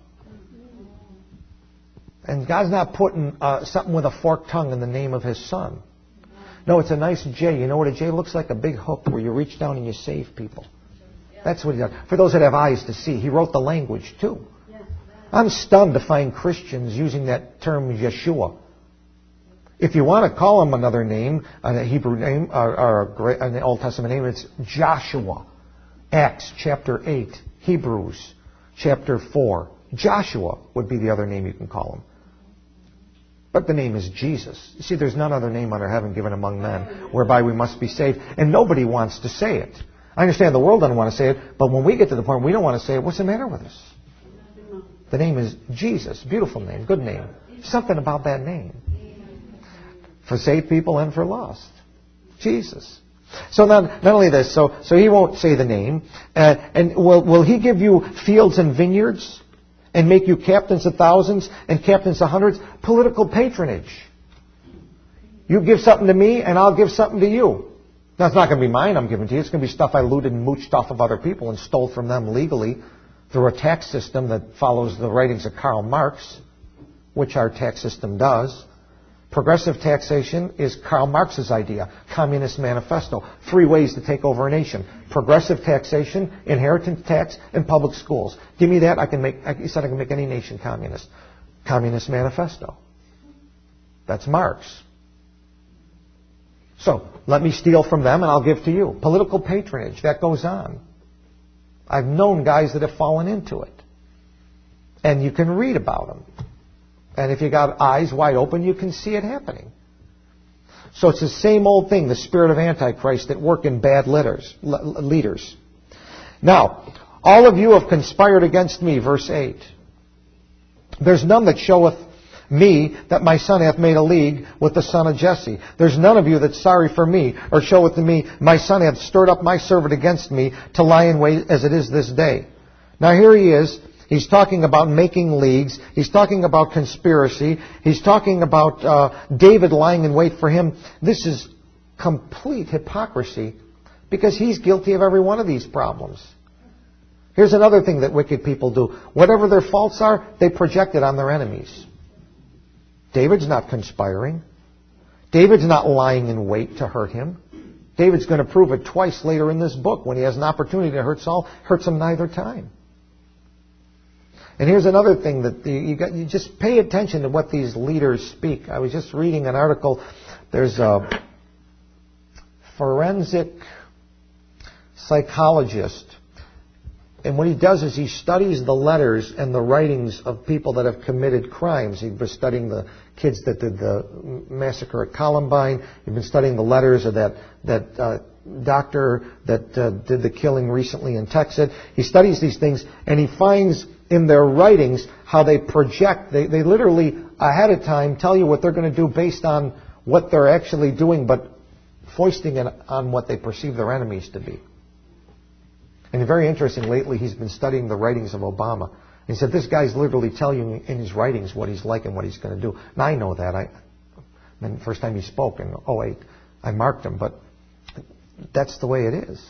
And God's not putting uh, something with a forked tongue in the name of His Son. No, it's a nice J. You know what a J looks like? A big hook where you reach down and you save people. That's what He does. For those that have eyes to see, He wrote the language too. I'm stunned to find Christians using that term Yeshua. If you want to call Him another name, a Hebrew name, or, or an Old Testament name, it's Joshua. Acts chapter eight. Hebrews chapter four. Joshua would be the other name you can call Him. But the name is Jesus. You see, there's none other name under heaven given among men whereby we must be saved. And nobody wants to say it. I understand the world doesn't want to say it, but when we get to the point we don't want to say it, what's the matter with us? The name is Jesus. Beautiful name. Good name. Something about that name. For saved people and for lost. Jesus. So not, not only this, so, so He won't say the name. Uh, and will, will He give you fields and vineyards? And make you captains of thousands and captains of hundreds? Political patronage. You give something to me and I'll give something to you. Now, it's not going to be mine I'm giving to you. It's going to be stuff I looted and mooched off of other people and stole from them legally through a tax system that follows the writings of Karl Marx, which our tax system does. Progressive taxation is Karl Marx's idea. Communist Manifesto. Three ways to take over a nation. Progressive taxation, inheritance tax, and public schools. Give me that, I can make, he said I can make any nation communist. Communist Manifesto. That's Marx. So, let me steal from them and I'll give to you. Political patronage, that goes on. I've known guys that have fallen into it. And you can read about them. And if you got eyes wide open, you can see it happening. So it's the same old thing, the spirit of Antichrist at work in bad leaders. leaders. Now, all of you have conspired against me, verse eight. There's none that showeth Me, that my son hath made a league with the son of Jesse. There's none of you that's sorry for me, or showeth to me, my son hath stirred up my servant against me to lie in wait as it is this day. Now here he is. He's talking about making leagues. He's talking about conspiracy. He's talking about uh, David lying in wait for him. This is complete hypocrisy because he's guilty of every one of these problems. Here's another thing that wicked people do. Whatever their faults are, they project it on their enemies. David's not conspiring. David's not lying in wait to hurt him. David's going to prove it twice later in this book. When he has an opportunity to hurt Saul, hurts him neither time. And here's another thing that you, got, you just pay attention to what these leaders speak. I was just reading an article. There's a forensic psychologist. And what he does is he studies the letters and the writings of people that have committed crimes. He was studying the kids that did the massacre at Columbine. He's been studying the letters of that, that uh, doctor that uh, did the killing recently in Texas. He studies these things and he finds in their writings how they project. They, they literally ahead of time tell you what they're going to do based on what they're actually doing, but foisting it on what they perceive their enemies to be. And very interesting, lately he's been studying the writings of Obama. He said, this guy's literally telling you in his writings what he's like and what he's going to do. Now I know that. I, I mean, the first time he spoke in oh eight, I marked him, but that's the way it is.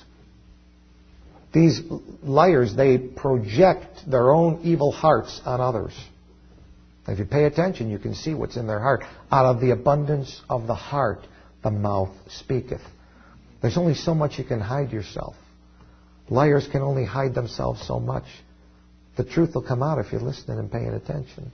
These liars, they project their own evil hearts on others. If you pay attention, you can see what's in their heart. Out of the abundance of the heart, the mouth speaketh. There's only so much you can hide yourself. Liars can only hide themselves so much. The truth will come out if you're listening and paying attention.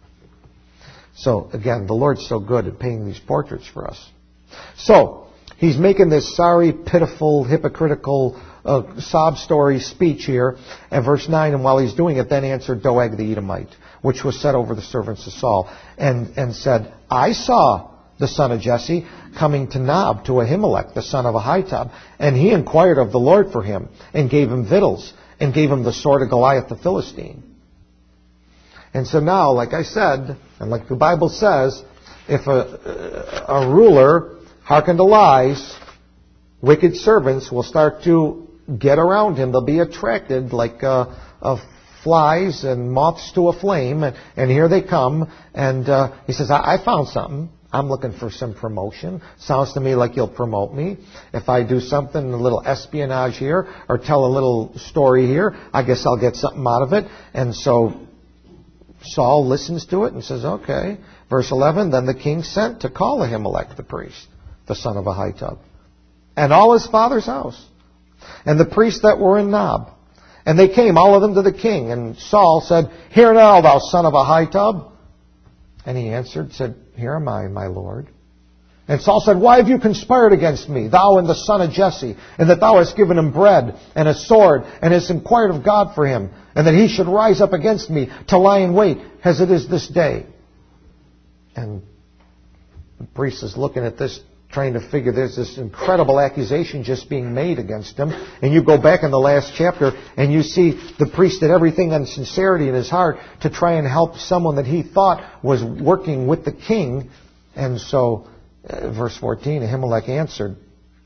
So, again, the Lord's so good at painting these portraits for us. So, he's making this sorry, pitiful, hypocritical uh, sob story speech here at verse nine. And while he's doing it, then answered Doeg the Edomite, which was set over the servants of Saul, and, and said, I saw the son of Jesse coming to Nob, to Ahimelech, the son of Ahitub, and he inquired of the Lord for him, and gave him victuals, and gave him the sword of Goliath the Philistine. And so now, like I said, and like the Bible says, if a, a ruler hearkened to lies, wicked servants will start to get around him. They'll be attracted like uh, of flies and moths to a flame, and, and here they come. And uh, he says, I, I found something. I'm looking for some promotion. Sounds to me like you'll promote me. If I do something, a little espionage here, or tell a little story here, I guess I'll get something out of it. And so Saul listens to it and says, okay. Verse eleven, then the king sent to call Ahimelech the priest, the son of Ahitub, and all his father's house, and the priests that were in Nob. And they came, all of them, to the king. And Saul said, hear now, thou son of Ahitub. And he answered, said, here am I, my lord. And Saul said, why have you conspired against me, thou and the son of Jesse, and that thou hast given him bread and a sword, and hast inquired of God for him, and that he should rise up against me to lie in wait, as it is this day? And the priest is looking at this, trying to figure there's this incredible accusation just being made against him. And you go back in the last chapter and you see the priest did everything in sincerity in his heart to try and help someone that he thought was working with the king. And so, uh, verse fourteen, Ahimelech answered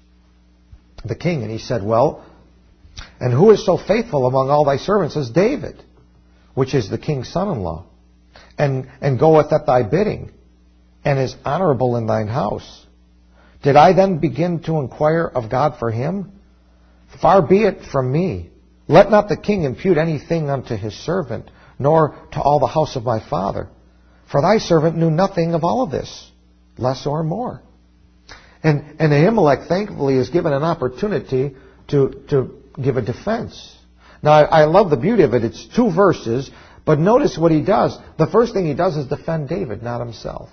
the king, and he said, well, and who is so faithful among all thy servants as David, which is the king's son-in-law, and, and goeth at thy bidding, and is honorable in thine house? Did I then begin to inquire of God for him? Far be it from me. Let not the king impute anything unto his servant, nor to all the house of my father. For thy servant knew nothing of all of this, less or more. And, and Ahimelech, thankfully, is given an opportunity to, to give a defense. Now, I, I love the beauty of it. It's two verses, but notice what he does. The first thing he does is defend David, not himself.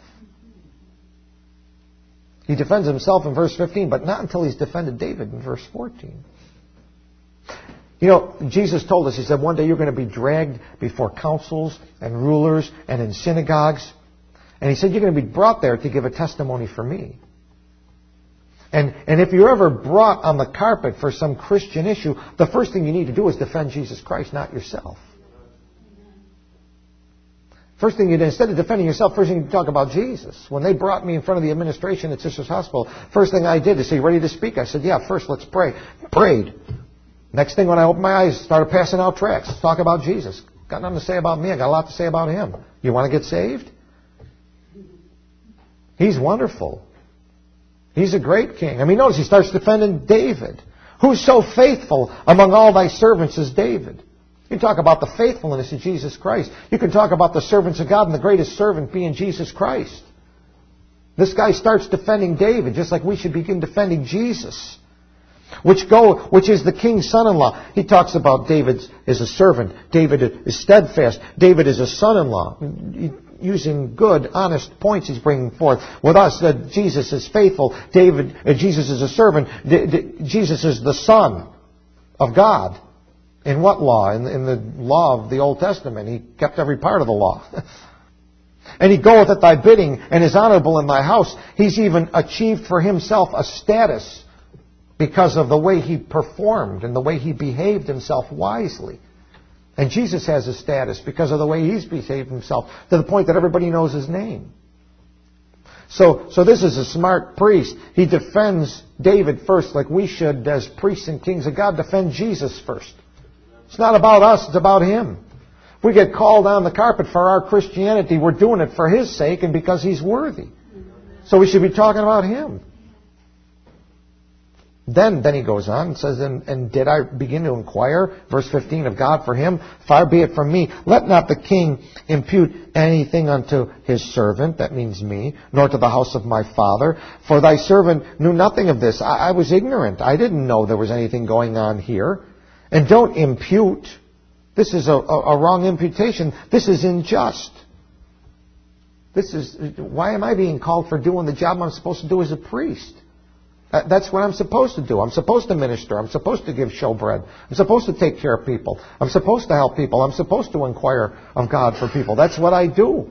He defends himself in verse fifteen, but not until he's defended David in verse fourteen. You know, Jesus told us, he said, one day you're going to be dragged before councils and rulers and in synagogues. And he said, you're going to be brought there to give a testimony for me. And, and if you're ever brought on the carpet for some Christian issue, the first thing you need to do is defend Jesus Christ, not yourself. First thing you do, instead of defending yourself, first thing you talk about Jesus. When they brought me in front of the administration at Sisters Hospital, first thing I did is say, ready to speak? I said, yeah, first let's pray. Prayed. Next thing when I opened my eyes, started passing out tracts. Let's talk about Jesus. Got nothing to say about me. I got a lot to say about Him. You want to get saved? He's wonderful. He's a great king. I mean, notice he starts defending David. Who's so faithful among all thy servants as David? You can talk about the faithfulness of Jesus Christ. You can talk about the servants of God and the greatest servant being Jesus Christ. This guy starts defending David, just like we should begin defending Jesus. Which go, which is the king's son-in-law. He talks about David as a servant. David is steadfast. David is a son-in-law. Using good, honest points he's bringing forth. With us, that Jesus is faithful. David, uh, Jesus is a servant. D- D- Jesus is the Son of God. In what law? In, in the law of the Old Testament. He kept every part of the law. And he goeth at thy bidding and is honorable in thy house. He's even achieved for himself a status because of the way he performed and the way he behaved himself wisely. And Jesus has a status because of the way he's behaved himself, to the point that everybody knows his name. So, so this is a smart priest. He defends David first, like we should, as priests and kings of God, defend Jesus first. It's not about us, it's about Him. If we get called on the carpet for our Christianity, we're doing it for His sake and because He's worthy. So we should be talking about Him. Then, then he goes on and says, and, and did I begin to inquire, verse fifteen, of God for him? Far be it from me. Let not the king impute anything unto his servant, that means me, nor to the house of my father. For thy servant knew nothing of this. I, I was ignorant. I didn't know there was anything going on here. And don't impute. This is a, a, a wrong imputation. This is unjust. This is, why am I being called for doing the job I'm supposed to do as a priest? That's what I'm supposed to do. I'm supposed to minister. I'm supposed to give showbread. I'm supposed to take care of people. I'm supposed to help people. I'm supposed to inquire of God for people. That's what I do.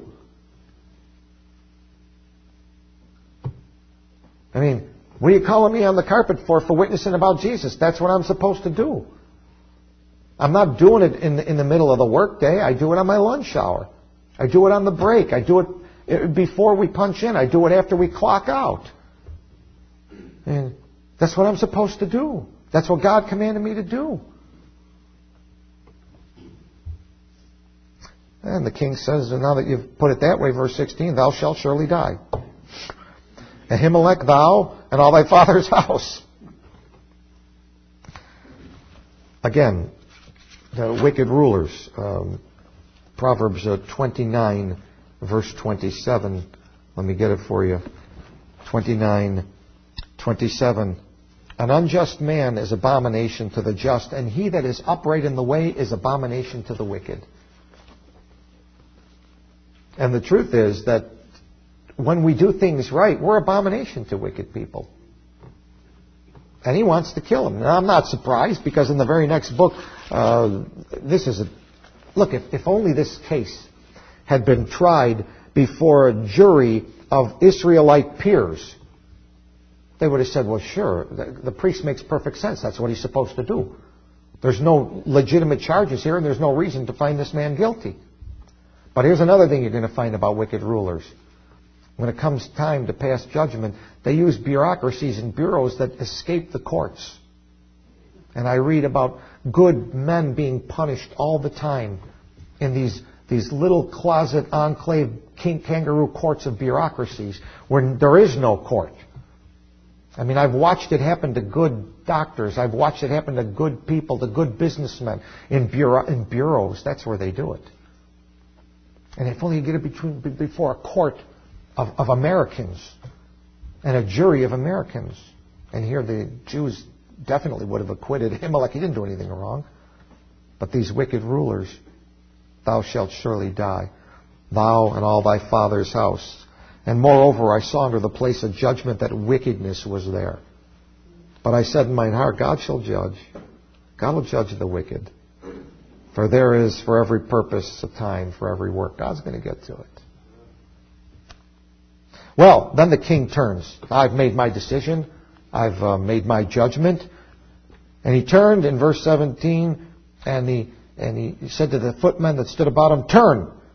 I mean, what are you calling me on the carpet for, for witnessing about Jesus? That's what I'm supposed to do. I'm not doing it in the, in the middle of the workday. I do it on my lunch hour. I do it on the break. I do it before we punch in. I do it after we clock out. And that's what I'm supposed to do. That's what God commanded me to do. And the king says, and now that you've put it that way, verse sixteen, thou shalt surely die. Ahimelech, thou and all thy father's house. Again, the wicked rulers. Um, Proverbs uh, twenty-nine, verse twenty-seven. Let me get it for you. twenty-nine, twenty-seven. An unjust man is abomination to the just, and he that is upright in the way is abomination to the wicked. And the truth is that when we do things right, we're abomination to wicked people. And he wants to kill them. Now, I'm not surprised, because in the very next book, uh, this is a... Look, if, if only this case had been tried before a jury of Israelite peers, they would have said, well, sure, the, the priest makes perfect sense. That's what he's supposed to do. There's no legitimate charges here, and there's no reason to find this man guilty. But here's another thing you're going to find about wicked rulers. When it comes time to pass judgment, they use bureaucracies and bureaus that escape the courts. And I read about good men being punished all the time in these, these little closet enclave king, kangaroo courts of bureaucracies where there is no court. I mean, I've watched it happen to good doctors. I've watched it happen to good people, to good businessmen in, bureau, in bureaus. That's where they do it. And if only you get it between, before a court of, of Americans and a jury of Americans. And here the Jews definitely would have acquitted Ahimelech. He didn't do anything wrong. But these wicked rulers, thou shalt surely die, thou and all thy father's house. And moreover, I saw under the place of judgment that wickedness was there. But I said in mine heart, God shall judge. God will judge the wicked. For there is for every purpose a time for every work. God's going to get to it. Well, then the king turns. I've made my decision. I've uh, made my judgment. And he turned in verse seventeen, and he, and he said to the footmen that stood about him, turn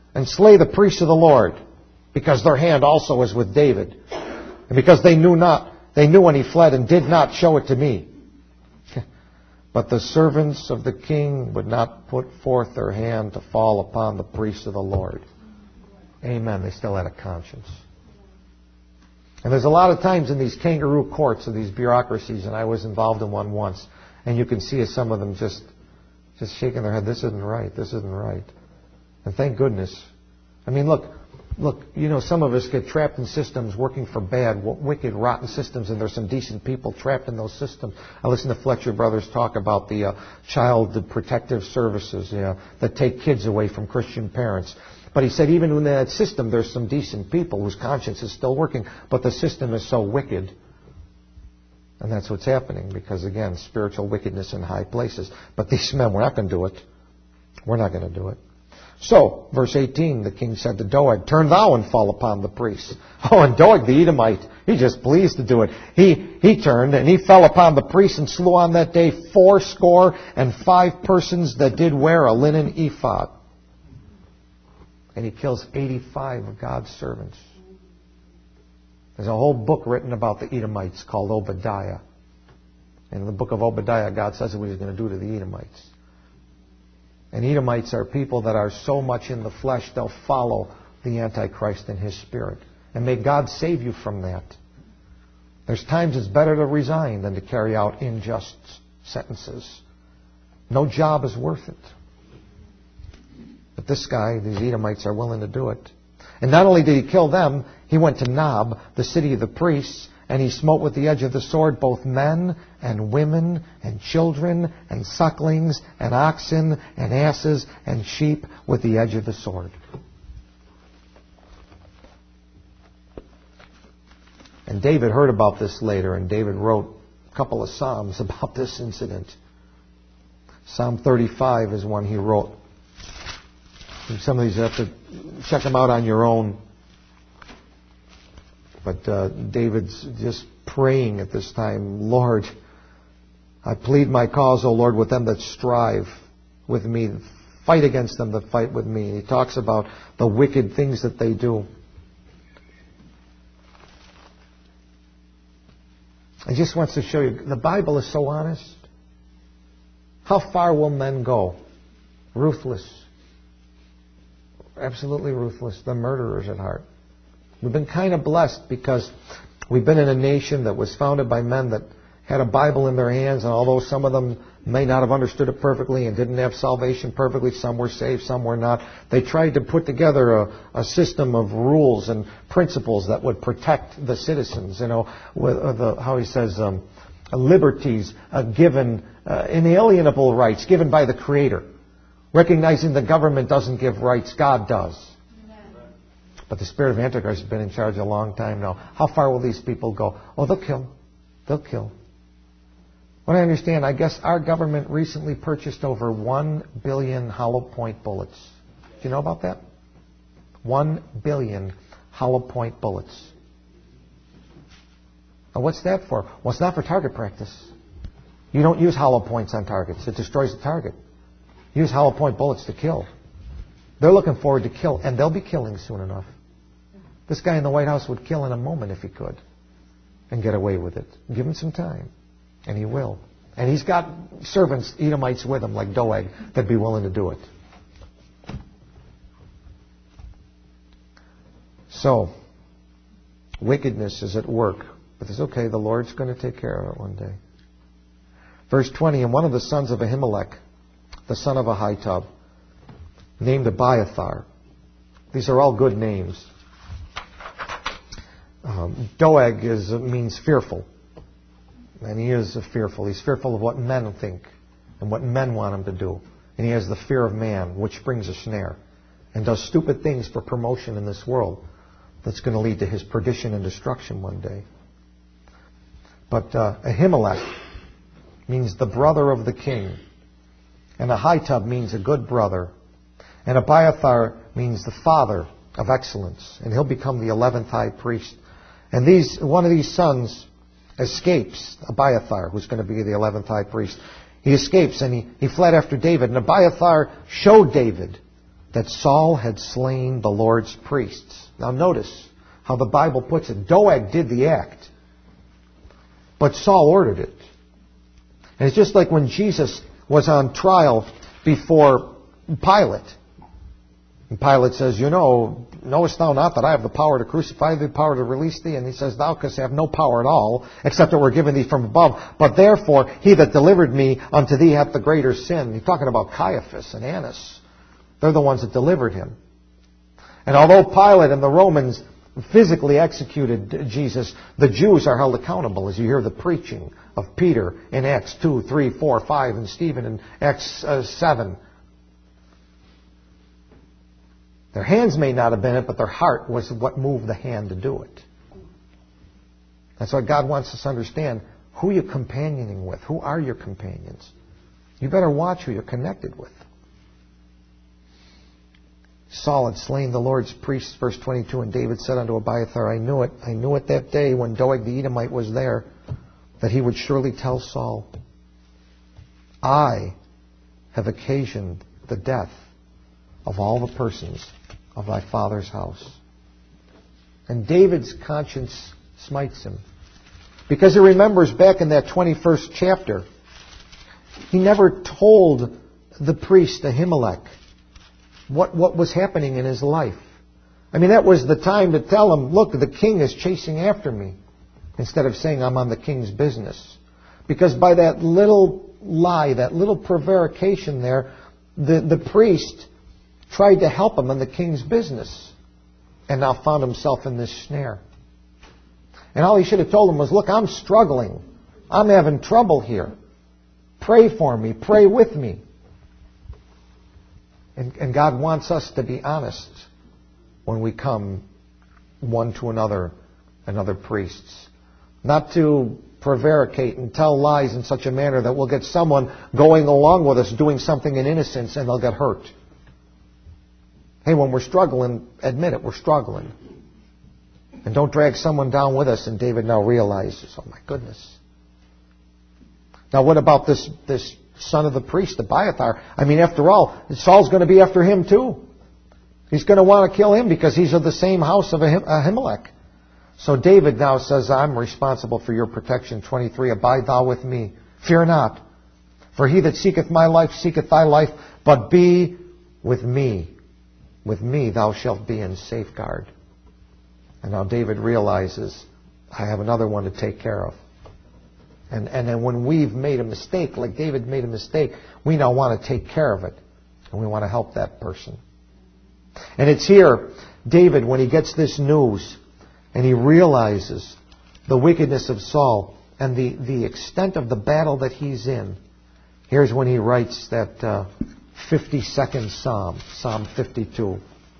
and slay the priests of the Lord, because their hand also is with David, and because they knew not, they knew when he fled and did not show it to me. But the servants of the king would not put forth their hand to fall upon the priests of the Lord. Amen. They still had a conscience. And there's a lot of times in these kangaroo courts of these bureaucracies, and I was involved in one once, and you can see some of them just, just shaking their head. This isn't right. This isn't right. And thank goodness. I mean, look, look, you know, some of us get trapped in systems working for bad, wicked, rotten systems, and there's some decent people trapped in those systems. I listen to Fletcher Brothers talk about the uh, child protective services, you know, that take kids away from Christian parents. But he said even in that system there's some decent people whose conscience is still working, but the system is so wicked. And that's what's happening because, again, spiritual wickedness in high places. But these men, we're not going to do it. We're not going to do it. So, verse eighteen, the king said to Doeg, turn thou and fall upon the priests. Oh, and Doeg the Edomite, he just pleased to do it. He he turned and he fell upon the priests and slew on that day fourscore and five persons that did wear a linen ephod. And he kills eighty-five of God's servants. There's a whole book written about the Edomites called Obadiah. And in the book of Obadiah, God says what he's going to do to the Edomites. And Edomites are people that are so much in the flesh, they'll follow the Antichrist in his spirit. And may God save you from that. There's times it's better to resign than to carry out unjust sentences. No job is worth it. But this guy, these Edomites, are willing to do it. And not only did he kill them, he went to Nob, the city of the priests, and he smote with the edge of the sword both men and women and children and sucklings and oxen and asses and sheep with the edge of the sword. And David heard about this later, and David wrote a couple of psalms about this incident. Psalm thirty-five is one he wrote. And some of these you have to check them out on your own. But uh, David's just praying at this time, Lord, I plead my cause, O Lord, with them that strive with me. Fight against them that fight with me. And he talks about the wicked things that they do. He just wants to show you, the Bible is so honest. How far will men go? Ruthless. Absolutely ruthless. The murderers at heart. We've been kind of blessed because we've been in a nation that was founded by men that had a Bible in their hands, and although some of them may not have understood it perfectly and didn't have salvation perfectly, some were saved, some were not, they tried to put together a, a system of rules and principles that would protect the citizens, you know, with uh, the, how he says, um, liberties uh, given, uh, inalienable rights given by the Creator. Recognizing the government doesn't give rights, God does. But the spirit of Antichrist has been in charge a long time now. How far will these people go? Oh, they'll kill. They'll kill. What I understand, I guess our government recently purchased over one billion hollow point bullets. Do you know about that? One billion hollow point bullets. Now, what's that for? Well, it's not for target practice. You don't use hollow points on targets. It destroys the target. Use hollow point bullets to kill. They're looking forward to kill, and they'll be killing soon enough. This guy in the White House would kill in a moment if he could and get away with it. Give him some time, and he will. And he's got servants, Edomites with him, like Doeg, that'd be willing to do it. So, wickedness is at work. But it's okay, the Lord's going to take care of it one day. Verse twenty, and one of the sons of Ahimelech, the son of Ahitub, named Abiathar. These are all good names. Um, Doeg is, means fearful. And he is fearful. He's fearful of what men think and what men want him to do. And he has the fear of man, which brings a snare. And does stupid things for promotion in this world that's going to lead to his perdition and destruction one day. But uh, Ahimelech means the brother of the king. And Ahitub means a good brother. And Abiathar means the father of excellence. And he'll become the eleventh high priest. And these, one of these sons escapes, Abiathar, who's going to be the eleventh high priest. He escapes and he, he fled after David. And Abiathar showed David that Saul had slain the Lord's priests. Now notice how the Bible puts it. Doeg did the act, but Saul ordered it. And it's just like when Jesus was on trial before Pilate. And Pilate says, you know, knowest thou not that I have the power to crucify thee, the power to release thee? And he says, thou canst have no power at all, except that we're given thee from above. But therefore, he that delivered me unto thee hath the greater sin. He's talking about Caiaphas and Annas. They're the ones that delivered him. And although Pilate and the Romans physically executed Jesus, the Jews are held accountable, as you hear the preaching of Peter in Acts two, three, four, five, and Stephen in Acts uh, seven. Their hands may not have been it, but their heart was what moved the hand to do it. That's what God wants us to understand. Who are you companioning with? Who are your companions? You better watch who you're connected with. Saul had slain the Lord's priests, verse twenty-two, and David said unto Abiathar, I knew it. I knew it that day when Doeg the Edomite was there, that he would surely tell Saul, I have occasioned the death of all the persons of thy father's house. And David's conscience smites him, because he remembers back in that twenty-first chapter, he never told the priest Ahimelech what, what was happening in his life. I mean, that was the time to tell him, look, the king is chasing after me, instead of saying I'm on the king's business. Because by that little lie, that little prevarication there, the, the priest tried to help him in the king's business, and now found himself in this snare. And all he should have told him was, look, I'm struggling. I'm having trouble here. Pray for me. Pray with me. And, and God wants us to be honest when we come one to another and other priests. Not to prevaricate and tell lies in such a manner that we'll get someone going along with us doing something in innocence and they'll get hurt. Hey, when we're struggling, admit it, we're struggling. And don't drag someone down with us. And David now realizes, oh my goodness. Now what about this, this son of the priest, Abiathar? I mean, after all, Saul's going to be after him too. He's going to want to kill him because he's of the same house of Ahimelech. So David now says, I'm responsible for your protection. twenty-three, abide thou with me. Fear not. For he that seeketh my life seeketh thy life, but be with me. With me thou shalt be in safeguard. And now David realizes, I have another one to take care of. And, and then when we've made a mistake, like David made a mistake, we now want to take care of it. And we want to help that person. And it's here, David, when he gets this news, and he realizes the wickedness of Saul and the, the extent of the battle that he's in, here's when he writes that uh, fifty-second Psalm, Psalm fifty-two.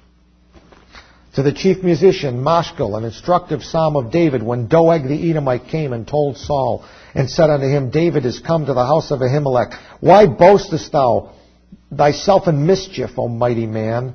To the chief musician, Mashkel, an instructive psalm of David, when Doeg the Edomite came and told Saul, and said unto him, David is come to the house of Ahimelech. Why boastest thou thyself in mischief, O mighty man?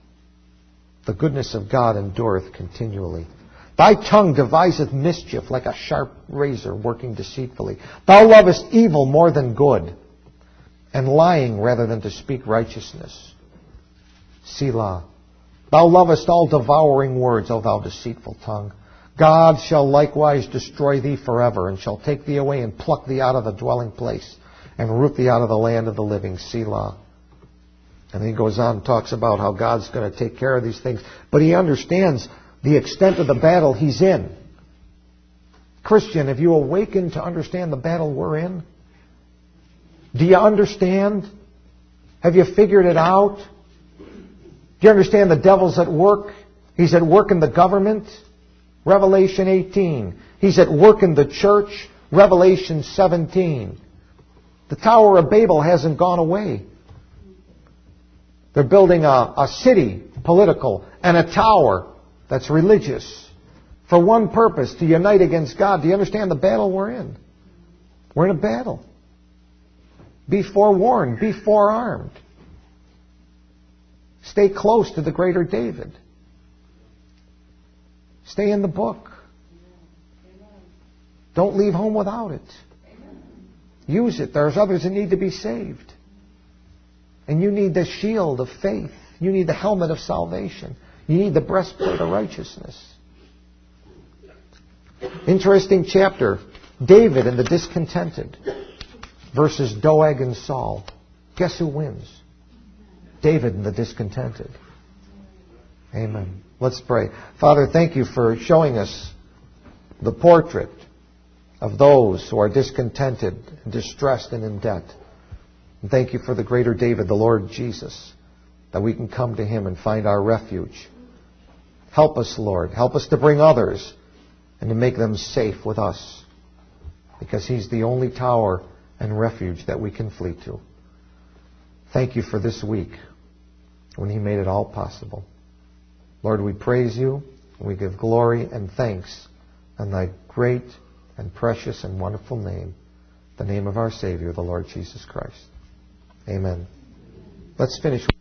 The goodness of God endureth continually. Thy tongue deviseth mischief like a sharp razor working deceitfully. Thou lovest evil more than good, and lying rather than to speak righteousness. Selah. Thou lovest all devouring words, O thou deceitful tongue. God shall likewise destroy thee forever, and shall take thee away and pluck thee out of the dwelling place, and root thee out of the land of the living. Selah. And then he goes on and talks about how God's going to take care of these things. But he understands the extent of the battle he's in. Christian, have you awakened to understand the battle we're in? Do you understand? Have you figured it out? Do you understand the devil's at work? He's at work in the government. Revelation eighteen. He's at work in the church. Revelation seventeen. The Tower of Babel hasn't gone away. They're building a, a city, political, and a tower that's religious for one purpose, to unite against God. Do you understand the battle we're in? We're in a battle. Be forewarned. Be forearmed. Stay close to the greater David. Stay in the book. Don't leave home without it. Use it. There's others that need to be saved. And you need the shield of faith. You need the helmet of salvation. You need the breastplate of righteousness. Interesting chapter. David and the discontented versus Doeg and Saul. Guess who wins? David and the discontented. Amen. Let's pray. Father, thank you for showing us the portrait of those who are discontented, distressed, and in debt. And thank you for the greater David, the Lord Jesus, that we can come to Him and find our refuge. Help us, Lord. Help us to bring others and to make them safe with us, because He's the only tower and refuge that we can flee to. Thank you for this week when He made it all possible. Lord, we praise you, and we give glory and thanks in thy great and precious and wonderful name, the name of our Savior, the Lord Jesus Christ. Amen. Let's finish.